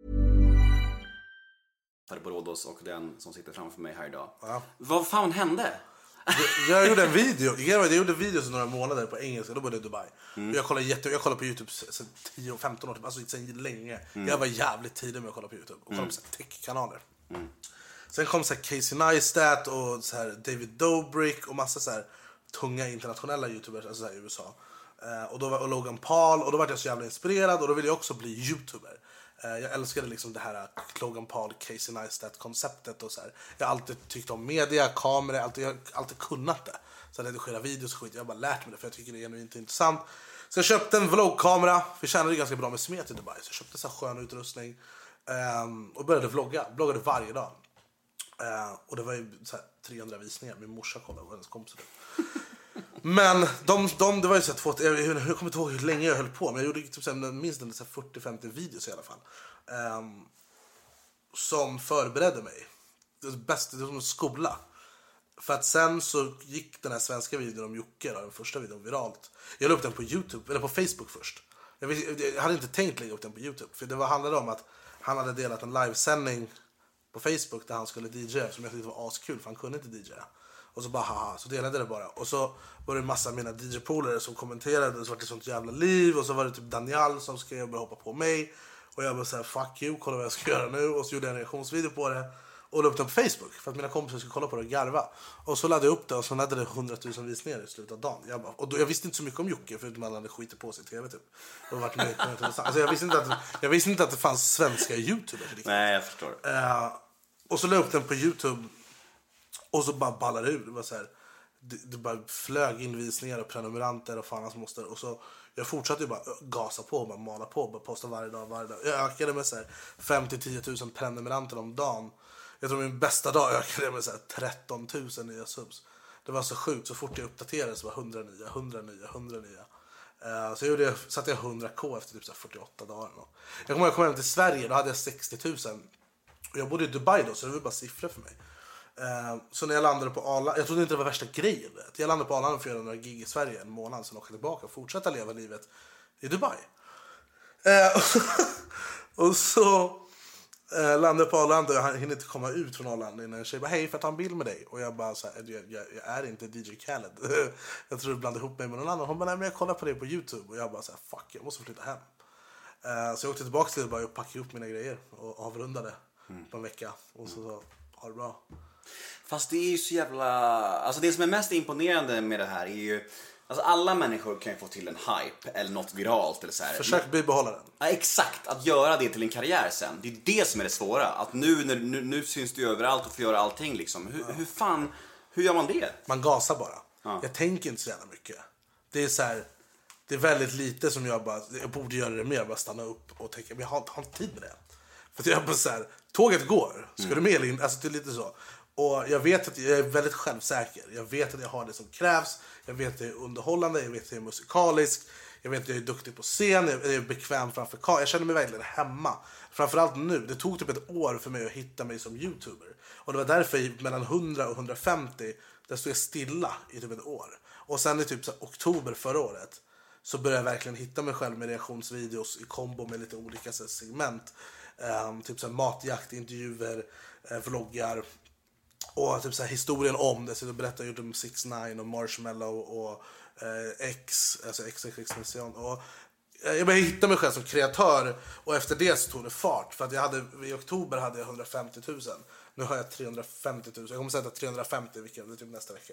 D: På Rhodos och den som sitter framför mig här idag.
C: Ja.
D: Vad fan hände?
C: Jag, jag gjorde en video. Jag gjorde videos i några månader på engelska. Då bodde jag i Dubai. Mm. Jag kollade jätte, jag kollade på YouTube sedan tio femton år typ, alltså sedan länge. Mm. Jag var jävligt tidig med att kolla på YouTube och kolla mm. på tech-kanaler. Mm. Sen kom så här Casey Neistat och så här David Dobrik och massa så här tunga internationella YouTubers, alltså så här i U S A. Uh, och då var och Logan Paul och då var jag så jävla inspirerad och då ville jag också bli YouTuber. Uh, jag älskade liksom det här Logan Paul, Casey Neistat konceptet och så här. Jag har alltid tyckt om media, kamera, alltid, jag har alltid kunnat det. Så jag redigerade videos och skit, jag har bara lärt mig det för jag tycker det är genuint intressant. Så jag köpte en vloggkamera, för jag tjänade ganska bra med smet i Dubai. Så jag köpte så här skön utrustning um, och började vlogga, vloggade varje dag. Uh, och det var ju så här trehundra visningar, min morsa kollade och hennes kompisar. Men de, de, det var ju så att få, jag, jag kommer inte ihåg hur länge jag höll på, men jag gjorde typ så här, minst en fyrtio till femtio videos i alla fall. Um, som förberedde mig. Det var bäst, det var som en skola. För att sen så gick den här svenska videon om Jocke, den första videon viralt. Jag la upp den på YouTube, eller på Facebook först. Jag, jag hade inte tänkt lägga upp den på YouTube, för det var, handlade om att han hade delat en livesändning på Facebook där han skulle D J, som jag tyckte var askul för han kunde inte D J. Och så bara haha, så delade det bara. Och så var det en massa av mina D J-polare som kommenterade. Och så var det sånt jävla liv. Och så var det typ Daniel som skrev och hoppa på mig. Och jag bara såhär, fuck you, kolla vad jag ska göra nu. Och så gjorde jag en reaktionsvideo på det. Och la upp den på Facebook för att mina kompisar skulle kolla på det och garva. Och så laddade jag upp det och så hade det hundratusen visningar i slutet av dagen. Jag bara, och då, jag visste inte så mycket om Jocke för att man hade skitit på sig i tv typ. Och varit med, alltså jag, visste inte att, jag visste inte att det fanns svenska YouTubers.
D: Nej, jag förstår.
C: Uh, och så la jag upp den på YouTube. Och så bara ballade ur. Det var så här, det, det bara flög invisningar och prenumeranter och fan hans moster. Och så jag fortsatte ju bara gasa på och bara mala på och bara posta varje dag, varje dag. Jag ökade med så här fem till tio tusen prenumeranter om dagen. Jag tror min bästa dag ökade med så här tretton tusen nya subs. Det var så sjukt. Så fort jag uppdaterade så var hundra nya, hundra nya, hundra nya. Uh, så jag gjorde, satte jag hundra k efter typ så här fyrtioåtta dagar. Jag kommer ihåg jag kom hem till Sverige, då hade jag sextio tusen. Och jag bodde i Dubai då, så det var bara siffror för mig. Uh, så när jag landade på Arlanda, jag trodde inte det var värsta grejen. Vet. Jag landade på Arlanda för att göra några gig i Sverige en månad. Sen åkte jag tillbaka och fortsätta leva livet i Dubai. Uh, och så... Uh, landade på Arlanda och jag hinner inte komma ut från Arlanda innan en tjej bara, hej, för att ta en bild med dig. Och jag bara så här, jag, jag, jag är inte D J Khaled. Jag tror du blandade ihop mig med någon annan. Hon bara, nej men jag kollar på dig på YouTube. Och jag bara så här, fuck, jag måste flytta hem. Uh, så jag åkte tillbaka till Dubai och packade upp mina grejer och avrundade mm. på en vecka. Och så, så har det bra.
D: Fast det är ju så jävla... Alltså det som är mest imponerande med det här är ju... Alltså alla människor kan ju få till en hype eller något viralt eller så här.
C: Försök bibehålla den.
D: Ja, exakt, att göra det till en karriär sen. Det är det som är det svåra. Att nu, när, nu, nu syns du överallt och får göra allting liksom. Hur, ja. hur fan, hur gör man det?
C: Man gasar bara.
D: Ja.
C: Jag tänker inte så jävla mycket. Det är så här, det är väldigt lite som jag bara, jag borde göra det mer, bara stanna upp och tänka, men jag har, har inte tid med det. För jag bara så här, tåget går, ska mm. du med in? Alltså det är lite så. Och jag vet att jag är väldigt självsäker. Jag vet att jag har det som krävs. Jag vet att jag är underhållande. Jag vet att jag är musikalisk. Jag vet att jag är duktig på scen. Jag är bekväm framför kameran. Jag känner mig verkligen hemma. Framförallt nu. Det tog typ ett år för mig att hitta mig som YouTuber. Och det var därför mellan hundra och hundrafemtio där stod jag stilla i typ ett år. Och sen i typ så oktober förra året så började jag verkligen hitta mig själv med reaktionsvideos i kombo med lite olika så segment. Um, typ så matjakt, intervjuer, uh, vloggar. Och typ så här, historien om det. Så jag berättade ju om six nine och Marshmallow och eh, X. Alltså X X X och eh, jag började hitta mig själv som kreatör. Och efter det så tog det fart. För att jag hade, i oktober hade jag hundrafemtio tusen. Nu har jag trehundrafemtio tusen. Jag kommer sätta trehundrafemtio vilket det är typ nästa vecka.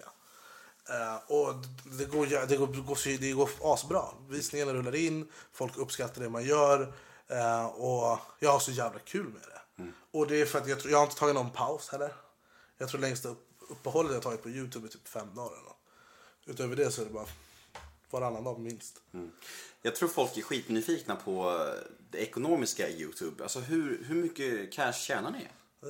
C: Uh, och det går, det, går, det, går, det går asbra. Visningarna rullar in. Folk uppskattar det man gör. Uh, och jag har så jävla kul med det. Mm. Och det är för att jag, jag har inte tagit någon paus heller. Jag tror längsta upp, uppehållet jag har tagit på YouTube är typ fem dagar. Utöver det så är det bara varannan dag minst. Mm.
D: Jag tror folk är skitnyfikna på det ekonomiska i YouTube. Alltså hur, hur mycket cash tjänar ni?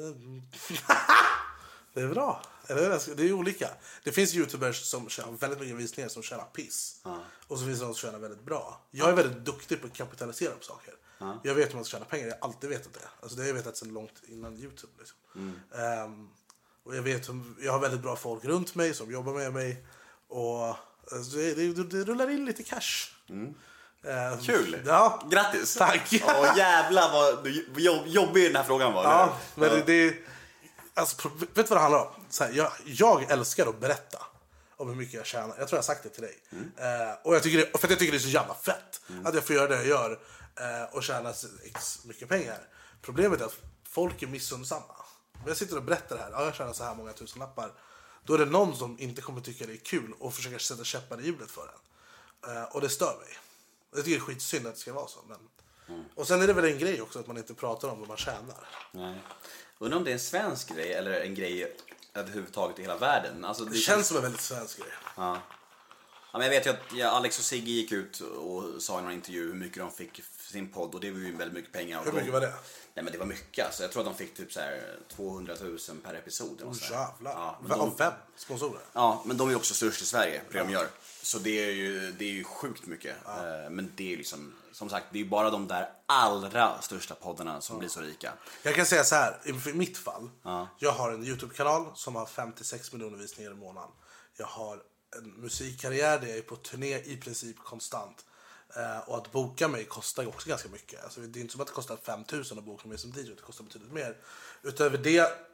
C: Det är bra. Det är olika. Det finns YouTubers som tjänar väldigt mycket visningar som tjänar piss. Mm. Och så finns det de som tjänar väldigt bra. Jag är väldigt duktig på att kapitalisera på saker. Mm. Jag vet hur man ska tjäna pengar. Jag har alltid vetat det. Alltså det har jag vetat sedan långt innan YouTube. Liksom. Mm. Um, Och jag vet jag har väldigt bra folk runt mig som jobbar med mig. Och alltså, det, det, det rullar in lite cash. Mm.
D: Uh, Kul!
C: Ja.
D: Grattis!
C: Tack!
D: Åh jävlar vad jobb, jobbig den här frågan var.
C: Ja, men ja. det, det alltså, vet du vad det handlar om? Så här, jag, jag älskar att berätta om hur mycket jag tjänar. Jag tror jag har sagt det till dig. Mm. Uh, och jag tycker det, för jag tycker det är så jävla fett mm. att jag får göra det jag gör uh, och tjäna x mycket pengar. Problemet är att folk är missunnsamma. Om jag sitter och berättar det här, ja, jag tjänar så här många tusen lappar, då är det någon som inte kommer tycka det är kul och försöker sätta käppar i hjulet för den. Uh, och det stör mig. Jag tycker det är skitsynd att det ska vara så. Men... Mm. Och sen är det väl en grej också att man inte pratar om vad man tjänar.
D: Nej. Undrar om det är en svensk grej eller en grej överhuvudtaget i hela världen. Alltså, det,
C: det känns som en väldigt svensk grej.
D: Ja. Ja, men jag vet ju att ja, Alex och Sigge gick ut och sa i någon intervju hur mycket de fick för sin podd. Och det var ju väldigt mycket pengar.
C: Hur mycket var det?
D: Nej, men det var mycket. Alltså, jag tror att de fick typ så här tvåhundratusen per episod.
C: Oh, jävlar.
D: Ja,
C: de, av fem sponsorer?
D: Ja, men de är också störst i Sverige på det de gör. Så det är ju, det är ju sjukt mycket. Ja. Men det är liksom, som sagt, det är bara de där allra största poddarna som ja. blir så rika.
C: Jag kan säga så här, i mitt fall. Ja. Jag har en YouTube-kanal som har femtiosex miljoner visningar i månaden. Jag har en musikkarriär där jag är på turné i princip konstant. Uh, och att boka mig kostar också ganska mycket. Alltså, det är inte som att det kostar fem tusen att boka mig som D J. Det kostar betydligt mer. Utöver det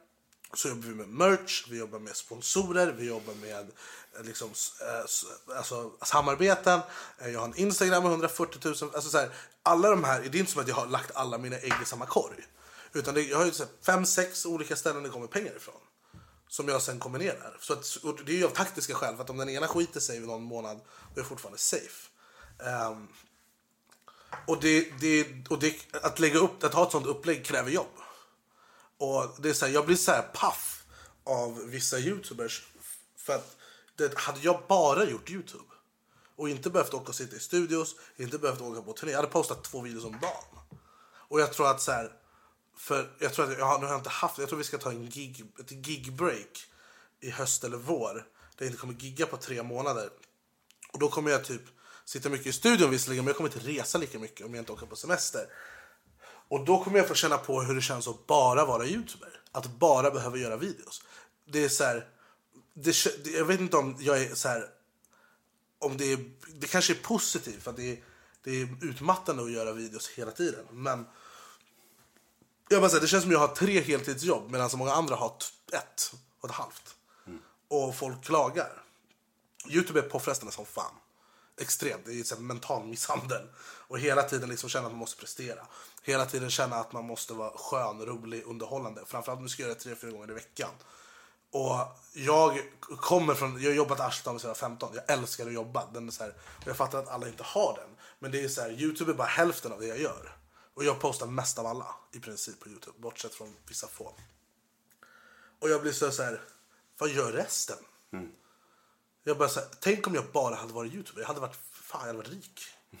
C: Så jobbar vi med merch, vi jobbar med sponsorer, vi jobbar med liksom, alltså, samarbeten. Jag har en Instagram med hundrafyrtio tusen. Alltså, så här, alla de här, det är inte som att jag har lagt alla mina ägg i samma korg. Utan det, jag har ju så här, fem, sex olika ställen det kommer pengar ifrån. Som jag sen kombinerar. Så att, och det är ju av taktiska skäl. För att om den ena skiter sig i någon månad, då är jag fortfarande safe. Um, och det, det, och det, att lägga upp, att ha ett sånt upplägg kräver jobb. Och det är så här, jag blir så här paff av vissa YouTubers. För att det, hade jag bara gjort YouTube och inte behövt åka och sitta i studios, inte behövt åka på turné, jag hade postat två videos om dagen. Och jag tror att så här, för jag tror att jag, nu har jag inte haft, jag tror vi ska ta en gig, ett gig break i höst eller vår, där jag inte kommer gigga på tre månader. Och då kommer jag typ sitta mycket i studion visserligen, men jag kommer inte resa lika mycket om jag inte åker på semester. Och då kommer jag få känna på hur det känns att bara vara YouTuber. Att bara behöva göra videos. Det är så här, det, jag vet inte om jag är så här, om det är, det kanske är positivt för att det är, det är utmattande att göra videos hela tiden. Men jag bara säger, det känns som att jag har tre heltidsjobb medan så många andra har ett och ett halvt. Mm. Och folk klagar. YouTube är påfrestande som fan. Extremt, det är så här mental misshandel. Och hela tiden liksom känna att man måste prestera. Hela tiden känna att man måste vara skön, rolig, underhållande. Framförallt om du ska göra det tre, fyra gånger i veckan. Och jag kommer från, jag har jobbat Ashton sedan jag var femton. Jag älskar att jobba. Den är så här, och jag fattar att alla inte har den. Men det är så här, YouTube är bara hälften av det jag gör. Och jag postar mest av alla i princip på YouTube. Bortsett från vissa få. Och jag blir så så här, vad gör resten? Mm. Jag bara så här, tänk om jag bara hade varit YouTuber. Jag hade varit, fan jag hade varit rik.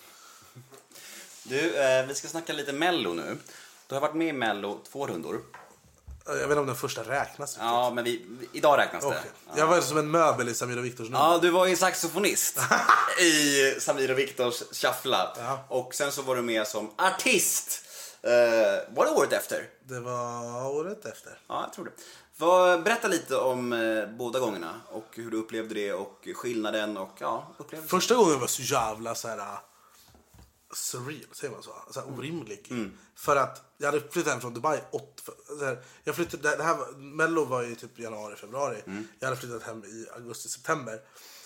D: Du, eh, vi ska snacka lite Mello nu. Du har varit med i Mello två rundor.
C: Jag vet inte om den första räknas.
D: Ja, men vi, idag räknas
C: okay.
D: det. Ja.
C: Jag var som en möbel i Samir och Viktors nummer.
D: Ja, du var ju saxofonist i Samir och Viktors shuffla.
C: Ja.
D: Och sen så var du med som artist. Uh, var det året efter?
C: Det var året efter.
D: Ja, jag tror det. För, berätta lite om eh, båda gångerna och hur du upplevde det och skillnaden och ja, upplevelsen.
C: Första gången var så jävla så här surreal, säger man så, så här orimlig. Mm. För att jag hade flyttat hem från Dubai åt, så här, jag flyttade det här var, Mello var i typ januari februari. Mm. Jag hade flyttat hem i augusti september.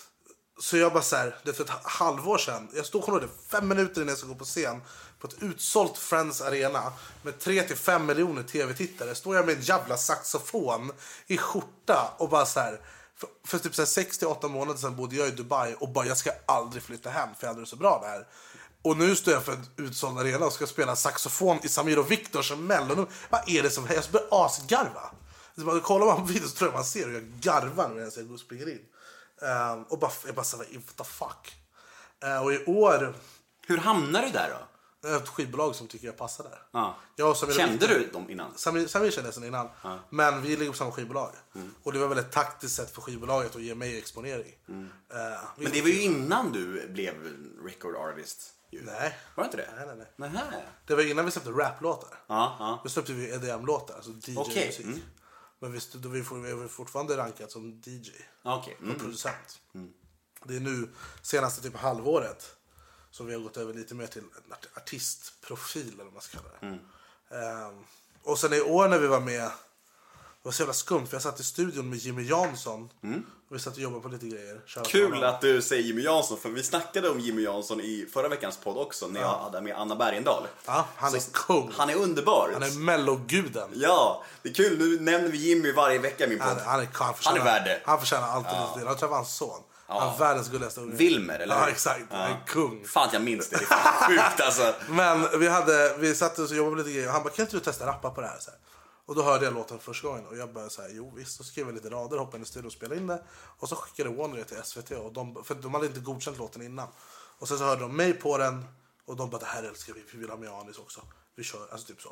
C: Så jag bara så här, det är för ett halvår sedan. Jag stod och fem minuter innan jag skulle gå på scen på ett utsålt Friends Arena med tre till fem miljoner tv-tittare. Står jag med en jävla saxofon i skjorta och bara så här, för, för typ så här sex till åtta månader sedan bodde jag i Dubai och bara jag ska aldrig flytta hem för jag hade det så bra där. Och nu står jag för en utsåld arena och ska spela saxofon i Samir och Viktors Mello. Vad är det som jag börjar asgarva. Så kollar man på videon så tror jag man ser hur jag garvar medan jag går och springer in. Um, och bara, jag bara sa, what the fuck. Uh, och i år...
D: Hur hamnar du där då?
C: Jag har ett skivbolag som tycker jag passar där.
D: Ah.
C: Jag och Samir
D: kände du dem innan?
C: Samir, Samir kände jag sen innan. Ah. Men vi ligger på samma skivbolag. Mm. Och det var väl ett taktiskt sätt för skivbolaget att ge mig exponering. Mm. Uh,
D: Men det var ju innan du blev record artist.
C: Ju. Nej.
D: Var det inte det?
C: Nej, nej, nej.
D: Nähä.
C: Det var innan vi släppte raplåtar.
D: Ah, ah.
C: Då släppte vi E D M-låtar, alltså D J-musik. Okay. Mm. Men visst, då vi, får, vi har fortfarande rankat som D J
D: okay. mm.
C: och producent. Mm. Det är nu, senaste typ halvåret, som vi har gått över lite mer till en artistprofil, eller vad man ska kalla det. Mm. Um, och sen i år när vi var med, det var så jävla skumt, för jag satt i studion med Jimmy Jansson. Mm. Och vi satt och jobbade på lite grejer.
D: Kul att du säger Jimmy Jansson, för vi snackade om Jimmy Jansson i förra veckans podd också, när ja. jag hade med Anna Bergendahl.
C: Ja, han är cool.
D: Han är underbar.
C: Han är melloguden.
D: Ja, det är kul. Nu nämner vi Jimmy varje vecka i min podd.
C: Han, han, är, han,
D: han är värd det.
C: Han förtjänar alltid ja. lite. Jag träffade hans son. Ja. Han är världens gulligaste unge.
D: Wilmer, eller hur?
C: Ja, exakt. Ja. Han är kung.
D: Fan, jag minns det. Det är sjukt alltså.
C: Men vi, hade, vi satt och jobbade med lite grejer. Och han bara, kan inte du testa rappa på det här? Så här. Och då hörde jag låten första gången. Och jag bara så här, jo visst. Så skrev jag lite rader, hoppade in i studion och spelade in det. Och så skickade Warner till S V T. Och de, för de hade inte godkänt låten innan. Och sen så hörde de mig på den. Och de bara, det här älskar vi. Vi vill ha med Anis också. Vi kör, alltså typ så.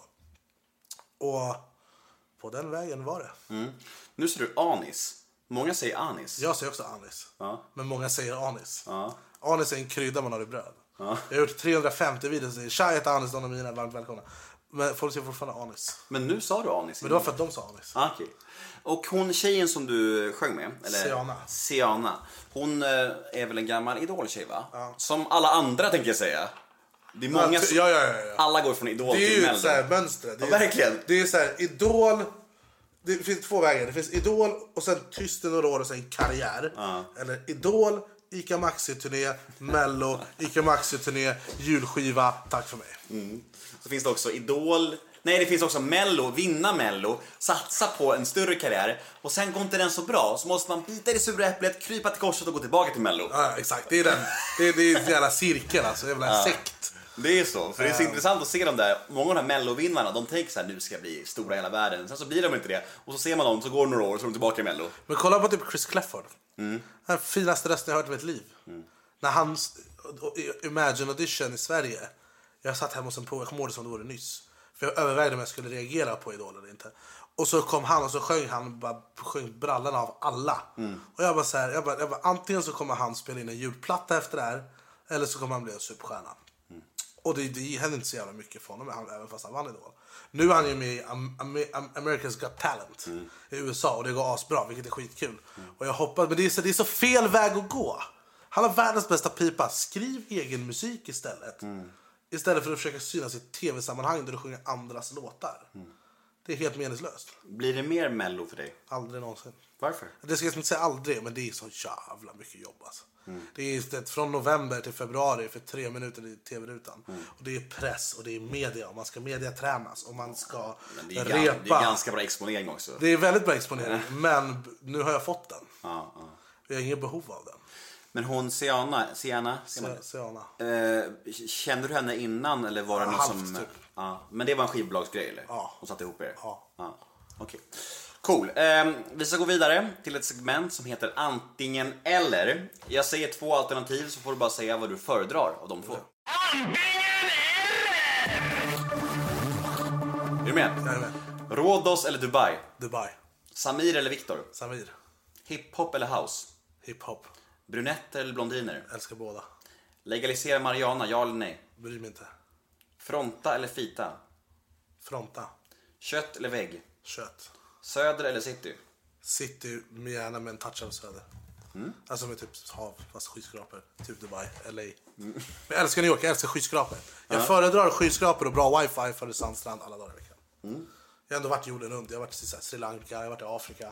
C: Och på den vägen var det.
D: Mm. Nu ser du Anis. Många säger Anis.
C: Jag säger också Anis.
D: Ja.
C: Men många säger Anis.
D: Ja.
C: Anis är en krydda man har i bröd.
D: Ja.
C: Jag har gjort trehundrafemtio videos och säger, tja, jag heter Anis, de är mina, varmt välkomna. Men folk säger fortfarande Anis.
D: Men nu sa du Anis.
C: Men det var för att de sa Anis.
D: Ah, okay. Och hon tjejen som du sjöng med, eller
C: Siana.
D: Siana. Hon är väl en gammal idoltjej, va?
C: Ja.
D: Som alla andra, tänker jag säga. Det är många som,
C: ja, ja, ja, ja.
D: Alla går från idol
C: till
D: till Mello.
C: Det är ju så här mönster.
D: Ja, verkligen.
C: Det är så här, idol, det finns två vägar. Det finns Idol och sen tyst i några år och sen karriär.
D: Ja.
C: Eller Idol, Ica Maxi-turné, Mello, Ica Maxi-turné, julskiva, tack för mig.
D: Mm. Så finns det också Idol. Nej, det finns också Mello, vinna Mello, satsa på en större karriär och sen går inte den så bra så måste man bita i det sura äpplet, krypa till korset och gå tillbaka till Mello.
C: Ja, exakt. Det är den. Det är, det är en jävla cirkel alltså, jävla ja. sekt.
D: Det är så, för det är så um. intressant att se dem där. Många av de här Mello-vinnarna, de tänker så här, nu ska jag bli stora i hela världen. Sen så blir de inte det. Och så ser man dem, så går det några år och så är de tillbaka i Mello.
C: Men kolla på typ Chris Clafford.
D: Mm.
C: Den finaste rösten jag har hört i mitt liv.
D: Mm.
C: När han Imagine Audition i Sverige. Jag satt hemma hos en på, jag kommer ihåg det som det vore nyss. För jag övervägde om jag skulle reagera på Idol eller inte. Och så kom han och så sjöng han bara sjöng brallarna av alla. Mm. Och jag bara så här, jag bara, jag bara, antingen så kommer han spela in en julplatta efter det här. Eller så kommer han bli en superstjärna. Mm. Och det, det hände inte så jävla mycket för honom, han, även fast han vann Idol. Nu är han ju med i Am- Am- America's Got Talent mm. i U S A. Och det går asbra, vilket är skitkul. Mm. Och jag hoppas, men det är, så, det är så fel väg att gå. Han har världens bästa pipa. Skriv egen musik istället. Mm. Istället för att försöka synas i ett tv-sammanhang där du sjunger andras låtar. Mm. Det är helt meningslöst.
D: Blir det mer Mello för dig?
C: Aldrig någonsin.
D: Varför?
C: Det ska jag inte säga aldrig, men det är så jävla mycket jobb alltså. Mm. Det är istället från november till februari för tre minuter i tv-rutan. Mm. Och det är press och det är media och man ska mediatränas och man ska
D: men det är
C: repa.
D: Gan- det är ganska bra exponering också.
C: Det är väldigt bra exponering, mm. men nu har jag fått den.
D: Ja, ja.
C: Jag har ingen behov av den.
D: Men hon Siana, Siana,
C: Siana. Siana.
D: Eh, kände du henne innan eller var det
C: ja,
D: någon
C: halvt,
D: som
C: typ.
D: Ja, men det var en skivbolagsgrej eller?
C: Ja.
D: Hon satte ihop er.
C: Ja.
D: Ja. Okej. Okay. Cool. Eh, vi ska gå vidare till ett segment som heter antingen eller. Jag säger två alternativ så får du bara säga vad du föredrar av de två. Antingen eller! Är du med?
C: Jag är med.
D: Rhodos eller Dubai?
C: Dubai.
D: Samir eller Viktor?
C: Samir.
D: Hiphop eller house?
C: Hiphop.
D: Brunetter eller blondiner?
C: Älskar båda.
D: Legalisera marijuana, ja eller nej?
C: Bryr mig inte.
D: Fronta eller fita?
C: Fronta.
D: Kött eller vägg?
C: Kött.
D: Söder eller city?
C: City med gärna med en touch av söder. Mm. Alltså med typ hav, fast skyskrapor. Typ Dubai, L A. Mm. Men jag älskar New York, jag älskar skyskrapor. Jag uh-huh. föredrar skyskrapor och bra wifi för sandstrand alla dagar i veckan. Mm. Jag har ändå varit jorden runt. Jag har varit i Sri Lanka, jag har varit i Afrika.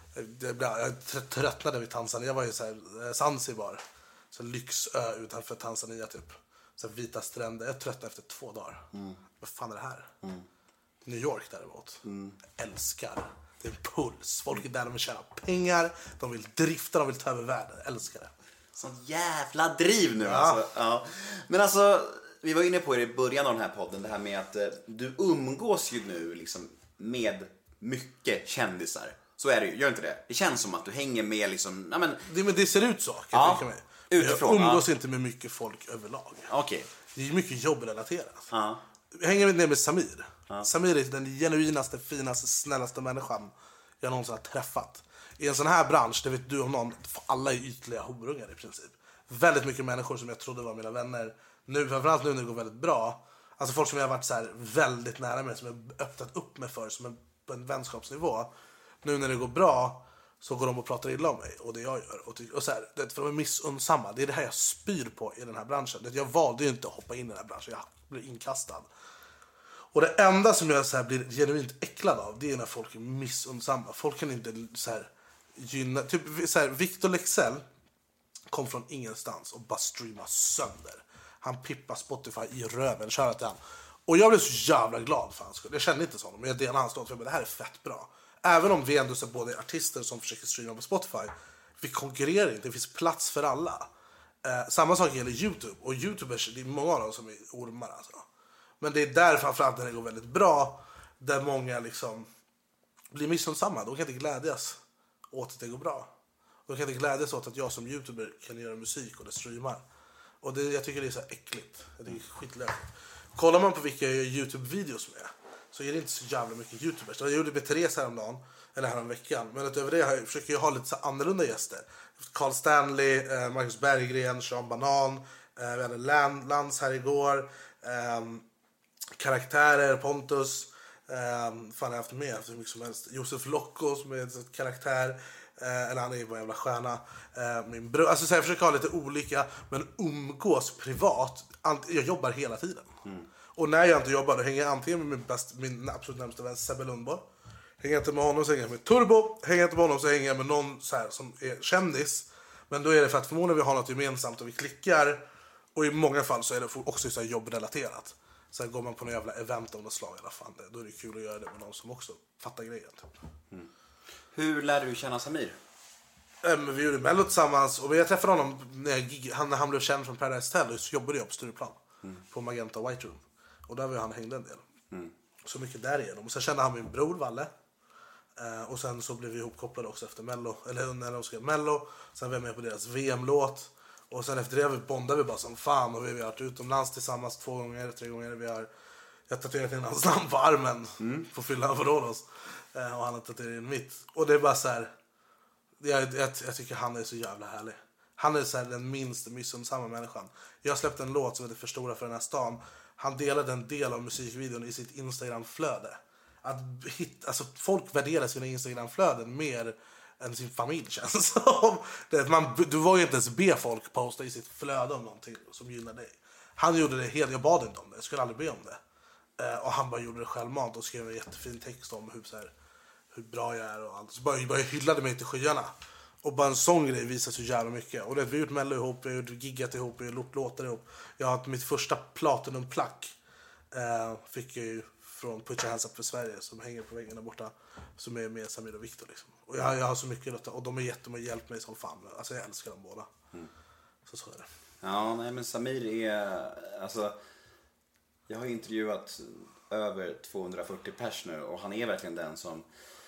C: Jag tröttnade vid Tanzania. Jag var ju så här, Zanzibar. Så lyxö utanför Tanzania typ. Så här, vita stränder. Jag tröttnade efter två dagar. Mm. Vad fan är det här? Mm. New York däremot. Mm. Jag älskar. Det är en puls. Folk är där, de vill tjäna pengar. De vill drifta, de vill ta över världen. Jag älskar det.
D: Sån jävla driv nu
C: ja.
D: alltså. Ja. Men alltså, vi var inne på det i början av den här podden. Det här med att eh, du umgås ju nu liksom med mycket kändisar. Så är det ju, gör inte det? Det känns som att du hänger med liksom... Ja, men...
C: Det, men det ser ut så, kan
D: ja,
C: jag tänka mig.
D: Utifrån,
C: jag umgås
D: ja.
C: inte med mycket folk överlag.
D: Okay.
C: Det är mycket jobbrelaterat.
D: Ja.
C: Jag hänger ner med Samir.
D: Ja.
C: Samir är den genuinaste, finaste, snällaste människan jag någonsin har träffat. I en sån här bransch, det vet du om någon, alla är ytliga horungar i princip. Väldigt mycket människor som jag trodde var mina vänner. Nu, framförallt nu när det går väldigt bra. Alltså folk som jag har varit så här väldigt nära med, som jag öppnat upp mig för som en, på en vänskapsnivå. Nu när det går bra så går de och pratar illa om mig och det jag gör. Och, och så här, det, för de är missunnsamma. Det är det här jag spyr på i den här branschen. Det, jag valde ju inte att hoppa in i den här branschen. Jag blev inkastad. Och det enda som jag så här blir genuint äcklad av, det är när folk är missunnsamma. Folk kan inte så här gynna... Typ så här, Victor Leksell kom från ingenstans och bara streamade sönder. Han pippar Spotify i röven, kör till han. Och jag blev så jävla glad för hans skull. Jag kände inte så, men jag delade hans stånd för det här är fett bra. Även om vi ändå är både artister som försöker streama på Spotify, vi konkurrerar inte, det finns plats för alla. Eh, samma sak gäller YouTube. Och YouTubers, det är många av dem som är ormar alltså. Men det är där framförallt när det går väldigt bra, där många liksom blir missunnsamma. De kan inte glädjas åt att det går bra. De kan inte glädjas åt att jag som YouTuber kan göra musik och det streamar. Och det, jag tycker det är så äckligt. Jag tycker det är skitlöst. Kollar man på vilka jag gör YouTube-videos med, så är det inte så jävla mycket YouTubers. Jag gjorde med Therese häromdagen, eller häromveckan. Men utöver det jag försöker jag ha lite så annorlunda gäster. Carl Stanley, eh, Marcus Berggren, Sean Banan. Eh, vi hade Land, Lans här igår. Eh, karaktärer, Pontus. Eh, fan jag har haft med efter mycket som helst. Josef Locko som är en karaktär. Eh, eller han är ju bara en jävla stjärna. Eh, min bror. Alltså så jag försöker ha lite olika, men umgås privat. Jag jobbar hela tiden. Mm. Och när jag inte jobbar då hänger jag antingen med min, bäst, min absolut närmsta vän Sebbe Lundborg. Hänger jag inte med honom så hänger jag med Turbo. Hänger jag inte med honom så hänger jag med någon så här som är kändis. Men då är det för att förmodligen vi har något gemensamt och vi klickar. Och i många fall så är det också så här jobbrelaterat. Sen går man på någon jävla event om något slag i alla fall. Då är det kul att göra det med någon som också fattar grejen. Typ.
D: Mm. Hur lärde du känna Samir?
C: Um, vi gjorde Mello tillsammans. Och jag träffade honom när, jag gig, han, när han blev känd från Paradise Hotel. Så jobbade jag på Stureplan. Mm. På Magenta White Room. Och där var han hängde en del. Mm. Så mycket därigenom. Och sen kände han min bror Valle. Uh, och sen så blev vi ihopkopplade också efter Mello. Eller när de skrev Mello. Sen var jag med på deras V M-låt. Och sen efter det bondade vi bara som fan. Och vi har varit utomlands tillsammans två gånger, tre gånger. Vi har, jag har tatuerat in hans namn på armen. Mm. På fyllan på Rhodos. Uh, och han har tatuerat in mitt. Och det är bara så här. Jag, jag, jag tycker han är så jävla härlig. Han är så här den minst missunnsamma människan. Jag släppte en låt som heter Förstora för den här stan. Han delade en del av musikvideon i sitt Instagram-flöde. Att hit, alltså folk värderar sina Instagram-flöden mer än sin familj, känns som. Det, man, du var ju inte ens be folk posta i sitt flöde om någonting som gynnar dig. Han gjorde det helt, jag bad inte om det, jag skulle aldrig be om det. Eh, och han bara gjorde det självmant och skrev en jättefin text om hur, så här, hur bra jag är och allt. Så bara, bara hyllade mig till skyarna. Och bara en sån grej visar så jävla mycket. Och det, vi har gjort Mello ihop, vi har gjort giggat ihop, vi har gjort låtar ihop. Jag har mitt första platinum-plack. Eh, fick jag ju från Put Your Hands Up för Sverige som hänger på väggen där borta. Som är med Samir och Victor liksom. Och jag, jag har så mycket detta. Och de är jättemycket hjälpt mig som fan. Alltså jag älskar dem båda. Mm. Så så är det.
D: Ja, nej men Samir är... Alltså, jag har intervjuat över tvåhundrafyrtio pers nu. Och han är verkligen den som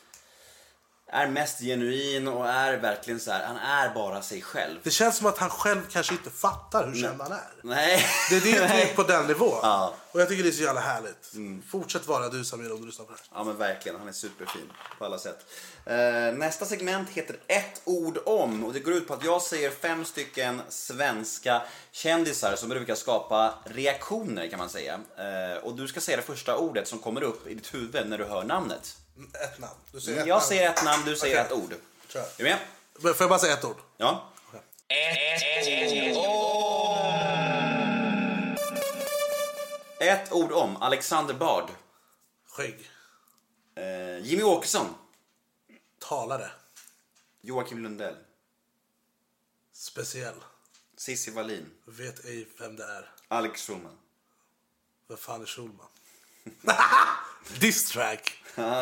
D: är mest genuin och är verkligen så här, han är bara sig själv.
C: Det känns som att han själv kanske inte fattar hur känd han är.
D: Nej.
C: Det är det typ på den nivån.
D: Ja.
C: Och jag tycker det är så jävla härligt. Mm. Fortsätt vara du Samir om du lyssnar på det här.
D: Ja men verkligen, han är superfin på alla sätt. Uh, nästa segment heter ett ord om. Och det går ut på att jag säger fem stycken svenska kändisar som brukar skapa reaktioner kan man säga. Uh, och du ska säga det första ordet som kommer upp i ditt huvud när du hör namnet.
C: Ett namn. Du säger
D: jag
C: ett namn.
D: säger ett namn, du säger
C: okay.
D: ett ord.
C: Kör.
D: Är du med?
C: Får jag bara säga ett ord?
D: Ja.
C: Okay.
D: Ett ord om Alexander Bard.
C: Skägg.
D: Uh, Jimmy Åkesson.
C: Talare.
D: Joakim Lundell.
C: Speciell.
D: Cissi Wallin.
C: Vet ej vem det är.
D: Alex Schulman.
C: Vad fan är Schulman? Diss track.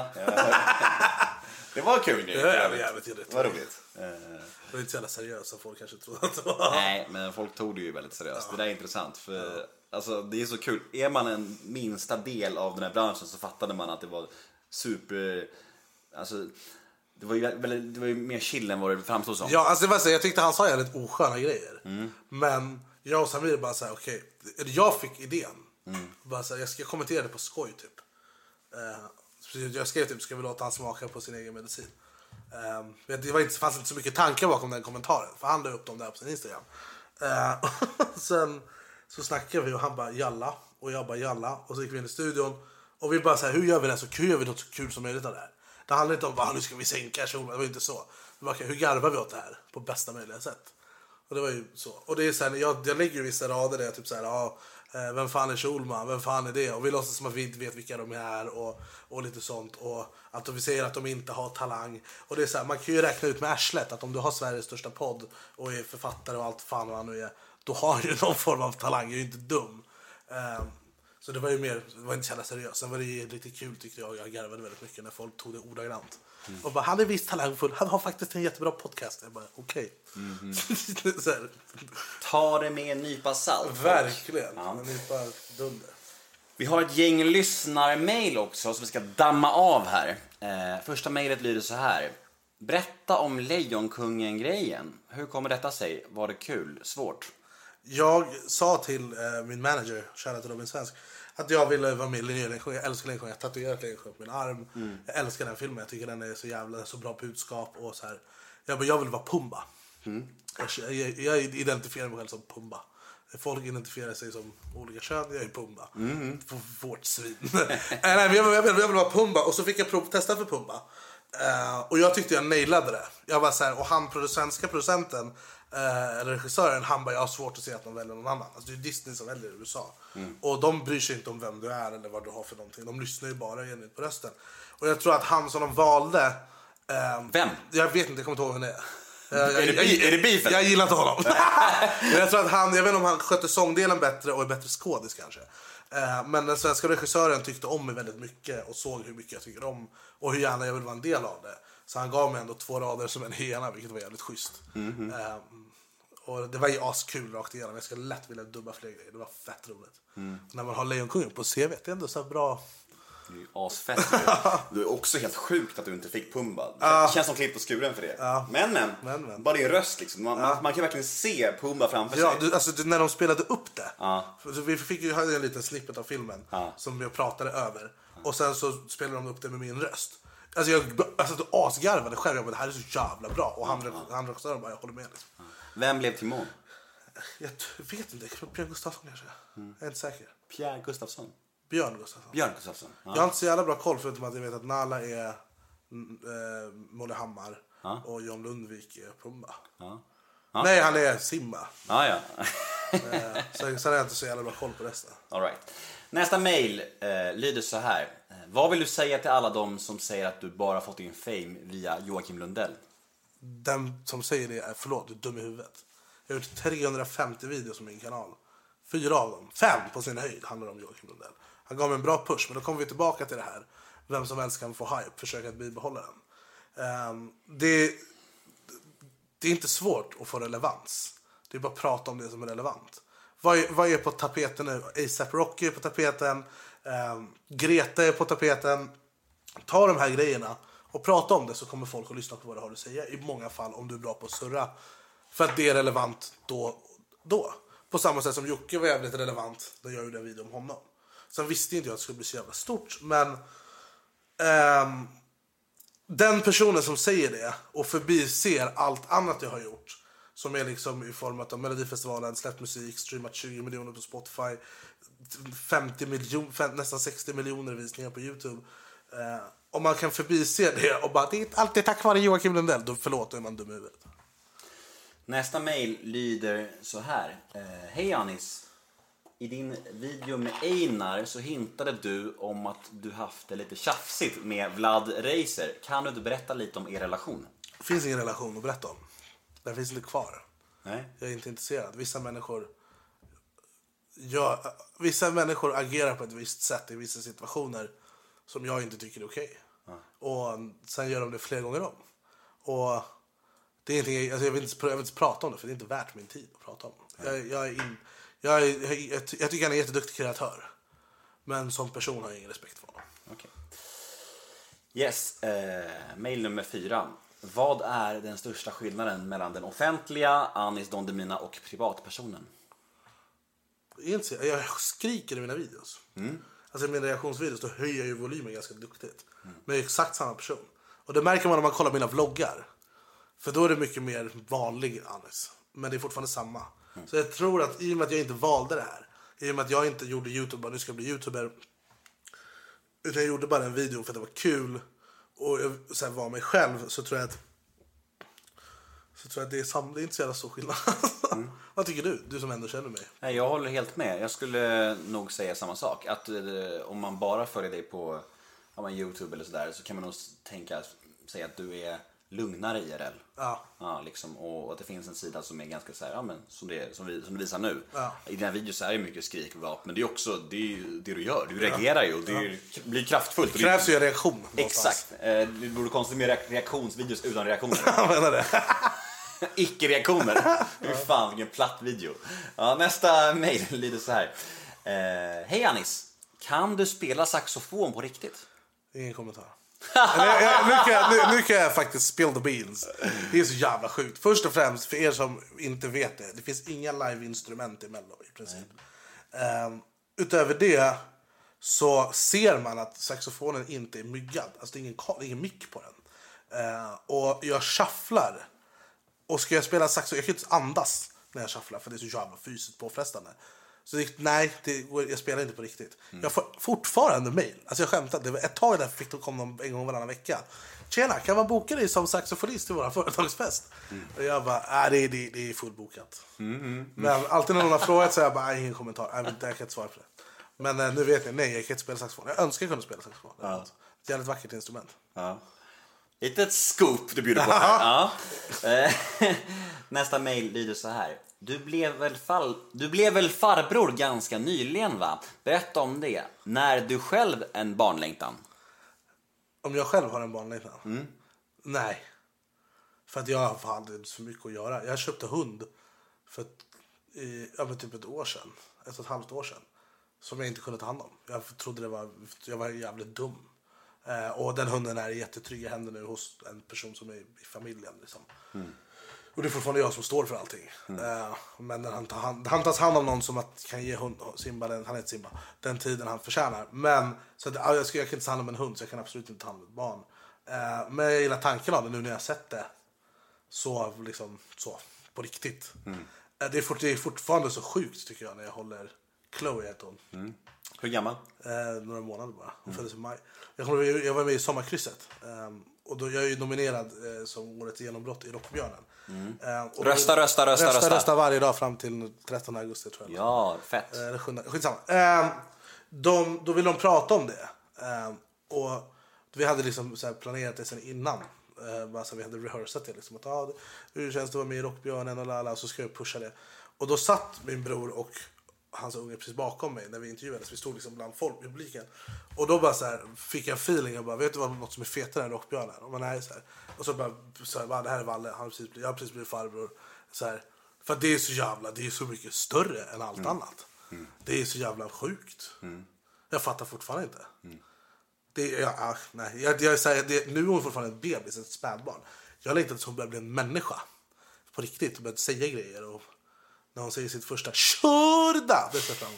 D: Det var kul nu.
C: Det är jävligt
D: det var roligt.
C: Det var inte så jävla seriöst som folk kanske trodde att det var.
D: Nej, men folk tog det ju väldigt seriöst. Ja. Det där är intressant. För ja. Alltså, det är så kul. Är man en minsta del av den här branschen så fattade man att det var super... Alltså... Det var, ju, det var ju mer chill än vad det framstod som.
C: Ja, alltså det var så, jag tyckte han sa jävligt osköna grejer. Mm. Men jag och Samir bara såhär, okej, okay, jag fick idén. Mm. Bara så här, jag ska kommentera det på skoj typ. Uh, jag skrev typ, ska vi låta han smaka på sin egen medicin. Uh, det var inte, fanns inte så mycket tankar bakom den kommentaren. För han la upp dem där på sin Instagram. Uh, sen så snackade vi och han bara jalla. Och jag bara jalla. Och så gick vi in i studion. Och vi bara så här, hur gör vi det så kul? Hur gör vi något så kul som möjligt av det här? Det handlar inte om bara, nu ska vi sänka kjolen. Det var inte så. Det var, okay, hur garvar vi åt det här på bästa möjliga sätt? Och det var ju så. Och det är så här, jag, jag lägger ju vissa rader där jag typ så här, ja, vem fan är Schulman? Vem fan är det? Och vi låtsas som att vi inte vet vilka de är och, och lite sånt. Och att vi säger att de inte har talang. Och det är så här, man kan ju räkna ut med arslet att om du har Sveriges största podd och är författare och allt fan vad han nu är, då har du någon form av talang. Jag är ju inte dum. Um, Så det var ju mer, det var inte så jävla seriöst. Sen var det ju lite kul tyckte jag. Jag garvade väldigt mycket när folk tog det ordagrant. Mm. Och bara, han är visst talangfull. Han har faktiskt en jättebra podcast. Jag bara, okej. Okay. Mm-hmm.
D: Ta det med en nypa salt.
C: Verkligen. Ja. En nypa dunder.
D: Vi har ett gäng lyssnarmail också som vi ska damma av här. Eh, första mejlet lyder så här. Berätta om Lejonkungen-grejen. Hur kommer detta sig? Var det kul? Svårt?
C: Jag sa till eh, min manager, Charlotte Robin Svensk, att jag ville vara med i Lejonkungen. Jag älskar Lejonkungen. Jag tatuerat Lejonkungen på min arm. Mm. Jag älskar den filmen. Jag tycker den är så jävla så bra budskap. Och så här. Jag, jag vill vara Pumba. Mm. Jag, jag, jag identifierar mig själv som Pumba. Folk identifierar sig som olika kön. Jag är Pumba. Mm. Vårt svin. Nej, jag, vill, jag, vill, jag vill vara Pumba. Och så fick jag provtesta för Pumba. Uh, och jag tyckte jag nailade det. Jag var så här, och han, den svenska producenten, eh, eller regissören, han bara, jag har svårt att se att de väljer någon annan. Alltså det är Disney som väljer i U S A. Mm. Och de bryr sig inte om vem du är eller vad du har för någonting. De lyssnar ju bara genuint på rösten. Och jag tror att han som de valde... Eh,
A: vem?
C: Jag vet inte, jag kommer inte ihåg vem det är. Jag,
A: är, det,
C: jag, jag,
A: är det beefen?
C: Jag gillar inte honom. Men jag tror att han, jag vet inte om han skötte sångdelen bättre och är bättre skådis kanske. Eh, men den svenska regissören tyckte om mig väldigt mycket och såg hur mycket jag tycker om och hur gärna jag vill vara en del av det. Så han gav mig ändå två rader som en hyena, vilket var jävligt schysst. Mm-hmm. eh, och det var ju askul rakt igenom. Jag skulle lätt vilja dubba fler grejer. Det var fett roligt. Mm. När man har Lejonkungen på C V, det är ändå så bra.
D: Det är ju asfett. Du är också helt sjukt att du inte fick Pumba. Det uh, känns som klipp på skuren för det. Uh, men, men, men, men. Bara din röst liksom. Man, uh. man, man kan verkligen se Pumba framför
C: ja,
D: sig.
C: Du, alltså, du, när de spelade upp det.
D: Uh.
C: Så vi fick ju hade en liten snippet av filmen uh. som jag pratade över. Uh. Och sen så spelade de upp det med min röst. Alltså jag alltså, du asgarvade själv. Jag bara, det här är så jävla bra. Och han, uh. han regissören bara, jag håller med. Liksom.
D: Uh. Vem blev Timon?
C: Jag vet inte. Björn Gustafsson kanske. Mm. Jag är inte säker.
D: Pierre Gustafsson.
C: Björn Gustafsson.
D: Björn Gustafsson. Ja.
C: Jag har inte så jävla bra koll förutom att jag vet att Nala är äh, Molle Hammar ja. Och John Lundvik är Pumba. Ja. Ja. Nej, han är Simba.
D: Ja, ja.
C: äh, så sen har jag inte så jävla bra koll på resten.
D: All right. Nästa mejl äh, lyder så här. Vad vill du säga till alla de som säger att du bara fått din fame via Joakim Lundell?
C: Den som säger det är, förlåt, du är dum i huvudet. Jag har gjort trehundrafemtio videos på min kanal. Fyra av dem, fem på sin höjd, handlar om Joakim Lundell. Han gav mig en bra push, men då kommer vi tillbaka till det här. Vem som helst kan få hype, försöka att bibehålla den. Um, det, det är inte svårt att få relevans. Det är bara att prata om det som är relevant. Vad är, vad är på tapeten nu? A$AP Rocky är på tapeten. Um, Greta är på tapeten. Ta de här grejerna och prata om det, så kommer folk att lyssna på vad du har att säga. I många fall, om du är bra på att surra. För att det är relevant då. då. På samma sätt som Jocke var jävligt relevant när jag gjorde en video om honom. Sen visste inte jag att det skulle bli så jävla stort. Men um, den personen som säger det och förbiser allt annat jag har gjort, som är liksom i form av Melodifestivalen, släppt musik, streamat tjugo miljoner på Spotify, femtio miljoner, fem, nästan sextio miljoner visningar på YouTube. Uh, om man kan förbise det och bara, det är alltid tack vare Joakim Lundell, då förlåt, då är man dum i huvudet.
D: Nästa mejl lyder så här. Eh, Hej Anis. I din video med Einar så hintade du om att du haft det lite tjafsigt med Vlad Reiser. Kan du inte berätta lite om er relation?
C: Det finns ingen relation att berätta om. Den finns inte kvar.
D: Nej.
C: Jag är inte intresserad. Vissa människor, jag, vissa människor agerar på ett visst sätt i vissa situationer som jag inte tycker är okej. Ja. Och sen gör de det flera gånger om. Och det är inte, alltså jag, vill inte, jag vill inte prata om det, för det är inte värt min tid att prata om. Jag, jag, är in, jag, är, jag, jag, jag tycker han är en jätteduktig kreatör. Men som person har jag ingen respekt för honom.
D: Okay. Yes, eh, mail nummer fyra. Vad är den största skillnaden mellan den offentliga Anis Don Demina och privatpersonen?
C: Jag skriker i mina videos. Mm. Alltså i mina reaktionsvideos, då höjer jag ju volymen ganska duktigt. Mm. Men jag är exakt samma person. Och det märker man när man kollar mina vloggar. För då är det mycket mer vanlig Anis. Men det är fortfarande samma. Mm. Så jag tror att i och med att jag inte valde det här, i och med att jag inte gjorde YouTube och nu ska jag bli YouTuber, utan jag gjorde bara en video för att det var kul och jag så här, var mig själv, så tror jag att så tror jag att det är, sam- det är inte så jävla stor skillnad. Mm. Vad tycker du? Du som ändå känner mig.
D: Nej, jag håller helt med. Jag skulle nog säga samma sak. Att eh, om man bara följer dig på ja, YouTube eller sådär, så kan man nog tänka, säga att du är lugnare I R L.
C: Ja.
D: Ja, liksom, och att det finns en sida som är ganska så här, ja, men, som, det, som, vi, som du visar nu.
C: Ja.
D: I den här videon så är det mycket skrik och vapen, men det är också det, är det du gör. Du reagerar ju och det är, ja. blir kraftfullt.
C: Det krävs ju en reaktion.
D: Exakt. Det borde konstigt med reaktionsvideos utan reaktioner.
C: Jag menar det.
D: Icke-reaktioner. Hur fan, vilken platt video. Ja, nästa mejl lyder så här. Eh, Hej Anis, kan du spela saxofon på riktigt?
C: Ingen kommentar. jag, jag, nu, kan jag, nu, nu kan jag faktiskt spill the beans. Det är så jävla sjukt. Först och främst, för er som inte vet det, det finns inga live-instrument i Mello i princip. Um, utöver det så ser man att saxofonen inte är myggad. Alltså det är ingen, det är ingen mick på den. Uh, och jag shufflar. Och ska jag spela saxofon, jag kan inte andas när jag shufflar, för det är så jävla fysiskt påfrestande. Så det, nej, det, jag spelar inte på riktigt. Mm. Jag får fortfarande mejl. Alltså jag skämtar. Det var ett tag där fick de komma en gång varannan vecka. Tjena, kan man boka dig som saxofonist till våra företagsfest? Mm. Och jag bara, nej det, det, det är fullbokat. Mm, mm, mm. Men alltid när någon har frågat så jag bara, ingen kommentar. Jag, jag kan inte svara på det. Men äh, nu vet jag, nej jag kan inte spela saxofon. Jag önskar jag kunde spela saxofon. Ja. Det är ett jävligt vackert instrument.
D: Ja. Litet scoop du bjuder på här. Ja. Nästa mejl lyder så här. Du blev, väl fall, du blev väl farbror ganska nyligen va? Berätta om det. När du själv en barnlängtan?
C: Om jag själv har en barnlängtan?
D: Mm.
C: Nej. För att jag hade så mycket att göra. Jag köpte hund för i, ja, typ ett år sedan. Ett och ett halvt år sedan. Som jag inte kunde ta hand om. Jag trodde det var, jag var jävligt dum. Eh, och den hunden är i jättetrygga händer nu hos en person som är i familjen. Liksom. Mm. Och det är fortfarande jag som står för allting. Mm. Uh, men han, tar hand, han tas hand om någon som att kan ge hund, Simba, den, han heter Simba, den tiden han förtjänar. Men så att, uh, jag, ska, jag kan inte ta hand om en hund så jag kan absolut inte ta hand om ett barn. Uh, men jag gillar tanken av det nu när jag har sett det. Så liksom, så, på riktigt. Mm. Uh, det, är fort, det är fortfarande så sjukt tycker jag när jag håller Chloe heter hon.
D: Mm. Hur gammal?
C: Uh, några månader bara. Hon mm. föddes i maj. Jag, kommer, jag var med i Sommarkrysset. Um, och då, jag är ju nominerad uh, som årets genombrott i Rockbjörnen. Mm. Uh, och
D: rösta,
C: då,
D: rösta, rösta,
C: rösta, rösta varje dag fram till trettonde augusti tror jag.
D: Ja, fett.
C: Uh, sjunde, skitsamma. Uh, de, då vill de prata om det. Uh, och vi hade liksom så här planerat det sen innan. Uh, bara så vi hade rehearsat det. Liksom, att, ah, hur känns det att vara med i Rockbjörnen och lala, så ska jag pusha det. Och då satt min bror och hans unge precis bakom mig när vi intervjuades. Vi stod liksom bland folk i publiken. Och då bara så här, fick jag feeling. Jag bara, vet du vad något som är fetare än Rockbjörnen? Och, man är så här, och så bara, så här, bara, det här är Valle. Han har precis, jag har precis blivit farbror. Så här, för det är så jävla, det är så mycket större än allt mm. annat. Mm. Det är så jävla sjukt. Mm. Jag fattar fortfarande inte. Mm. Det, jag, ah, nej, jag, jag säger, det, nu är hon fortfarande ett bebis, ett spädbarn. Jag längtar att hon börjar bli en människa. På riktigt, och börjar säga grejer och när hon säger sitt första körda. Det fram.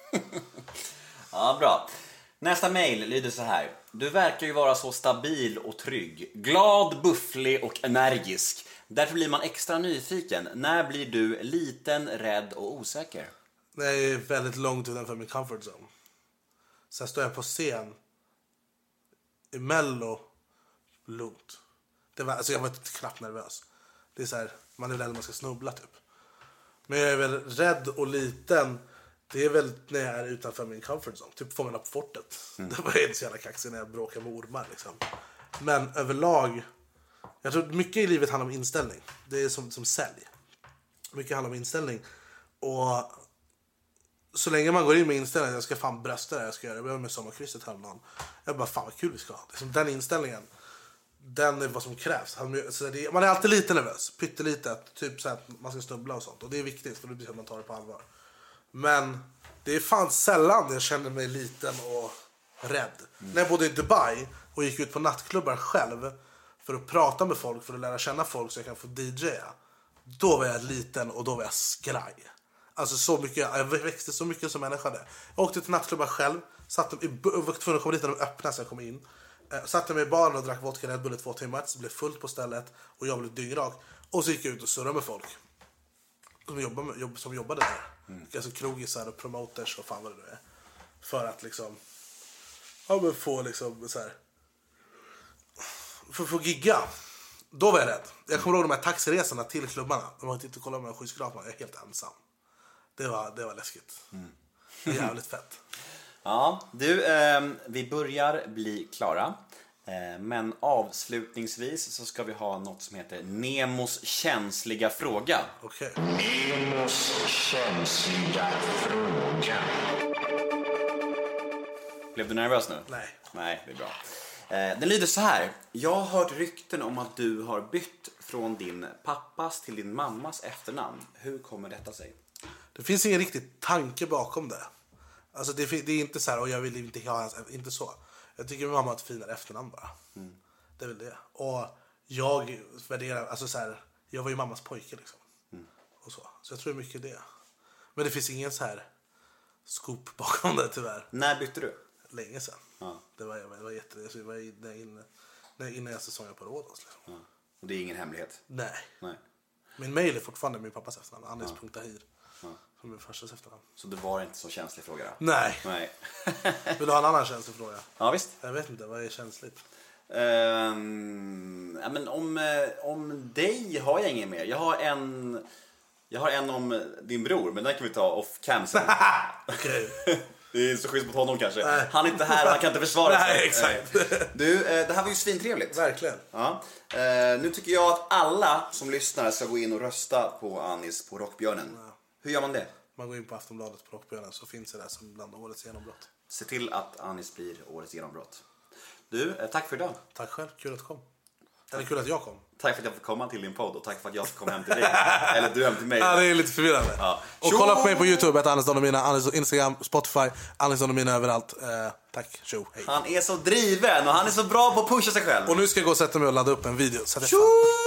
D: Ja, bra. Nästa mejl lyder så här. Du verkar ju vara så stabil och trygg. Glad, bufflig och energisk. Därför blir man extra nyfiken. När blir du liten, rädd och osäker?
C: Det är väldigt långt utanför min comfort zone. Sen står jag på scen i Mello. Lugnt. Det var, alltså jag var knappt nervös. Det är så här, man är rädd att man ska snubbla typ. Men jag är väl rädd och liten. Det är väl när jag är utanför min comfort zone. Typ Fångarna på fortet. Mm. Det var inte så jävla kaxig när jag bråkar med ormar liksom. Men överlag, jag tror mycket i livet handlar om inställning. Det är som, som sälj. Mycket handlar om inställning. Och så länge man går in med inställningen, jag ska fan brösta det jag ska göra. Jag börjar med Sommarkrysset häromdagen. Jag bara, fan vad kul vi ska ha. Det är som den inställningen. Den är vad som krävs. Man är alltid lite nervös. Pyttelite. Typ så att man ska snubbla och sånt. Och det är viktigt för då blir det att man tar det på allvar. Men det är fan sällan jag känner mig liten och rädd. Mm. När jag bodde i Dubai och gick ut på nattklubbar själv för att prata med folk, för att lära känna folk så jag kan få D J:a. Då var jag liten och då var jag skraj. Alltså så mycket, jag växte så mycket som människa där. Jag åkte till nattklubbar själv. Satt i, var tvungen att komma dit när de öppnade så jag kom in. Eh, satte mig i baren och drack vodka Red Bull i två timmar. Så blev fullt på stället och jag blev dyngrak. Och så gick jag ut och surrade med folk. Som jobbade, med, jobb, som jobbade där. Mm. Alltså krogisar och promoters och fan vad det nu är. För att liksom, ja men få liksom så här. För att få gigga. Då var jag rädd. Jag kommer ihåg de här taxiresorna till klubbarna. De har inte kollat med skyskrapan. Jag är helt ensam. Det var, det var läskigt. Mm. Det är jävligt fett.
D: Ja, du, eh, vi börjar bli klara. Eh, men avslutningsvis så ska vi ha något som heter Nemos känsliga fråga.
C: Okej.
E: Okay. Nemos känsliga fråga.
D: Blev du nervös nu?
C: Nej.
D: Nej, det är bra. Eh, den lyder så här. Jag har hört rykten om att du har bytt från din pappas till din mammas efternamn. Hur kommer detta sig?
C: Det finns ingen riktig tanke bakom det. Alltså det, det är inte så här, och jag vill inte ha hans, inte så. Jag tycker min mamma har ett finare efternamn bara. Mm. Det är väl det. Och jag värderar, alltså så här, jag var ju mammas pojke liksom. Mm. Och så. Så jag tror mycket det. Men det finns ingen så här scoop bakom det tyvärr.
D: När bytte du?
C: Länge sedan. Ja. Det var, det var jätte, det var inne, innan jag säsongade på Rhodos liksom.
D: Ja. Och det är ingen hemlighet?
C: Nej.
D: Nej.
C: Min mail är fortfarande min pappas efternamn, Anders punkt Tahir.
D: Ja.
C: Min farsas efternamn.
D: Så det var inte så känslig fråga då?
C: Nej.
D: Nej.
C: Vill du ha en annan känslig fråga?
D: Ja, visst.
C: Jag vet inte, vad är känsligt?
D: Um, ja, men om, om dig har jag ingen mer. Jag har en Jag har en om din bror, men den kan vi ta off cam sen.
C: Okej.
D: Det är så schysst mot honom kanske.
C: Nej.
D: Han är inte här, han kan inte försvara sig.
C: Nej, exakt.
D: Du, det här var ju svintrevligt.
C: Verkligen.
D: Ja. Nu tycker jag att alla som lyssnar ska gå in och rösta på Anis på Rockbjörnen.
C: Ja.
D: Hur gör man det?
C: Man går in på Aftonbladet på Rockbjörnen, så finns det där som bland årets genombrott.
D: Se till att Anis blir årets genombrott. Du, tack för idag.
C: Tack själv, kul att du kom. Eller kul att jag kom.
D: Tack för att jag fick komma till din podd och tack för att jag fick komma hem till dig. Eller du hem till mig.
C: Ja, det är lite förvirrande.
D: Ja.
C: Och
D: Tjo!
C: kolla på mig på YouTube, att Anis Don Demina, Anis Instagram, Spotify, Anis Don Demina överallt. Eh, tack, tjo, hej.
D: Han är så driven och han är så bra på att pusha sig själv.
C: Och nu ska jag gå och sätta mig och ladda upp en video. Så att jag
D: Tjo!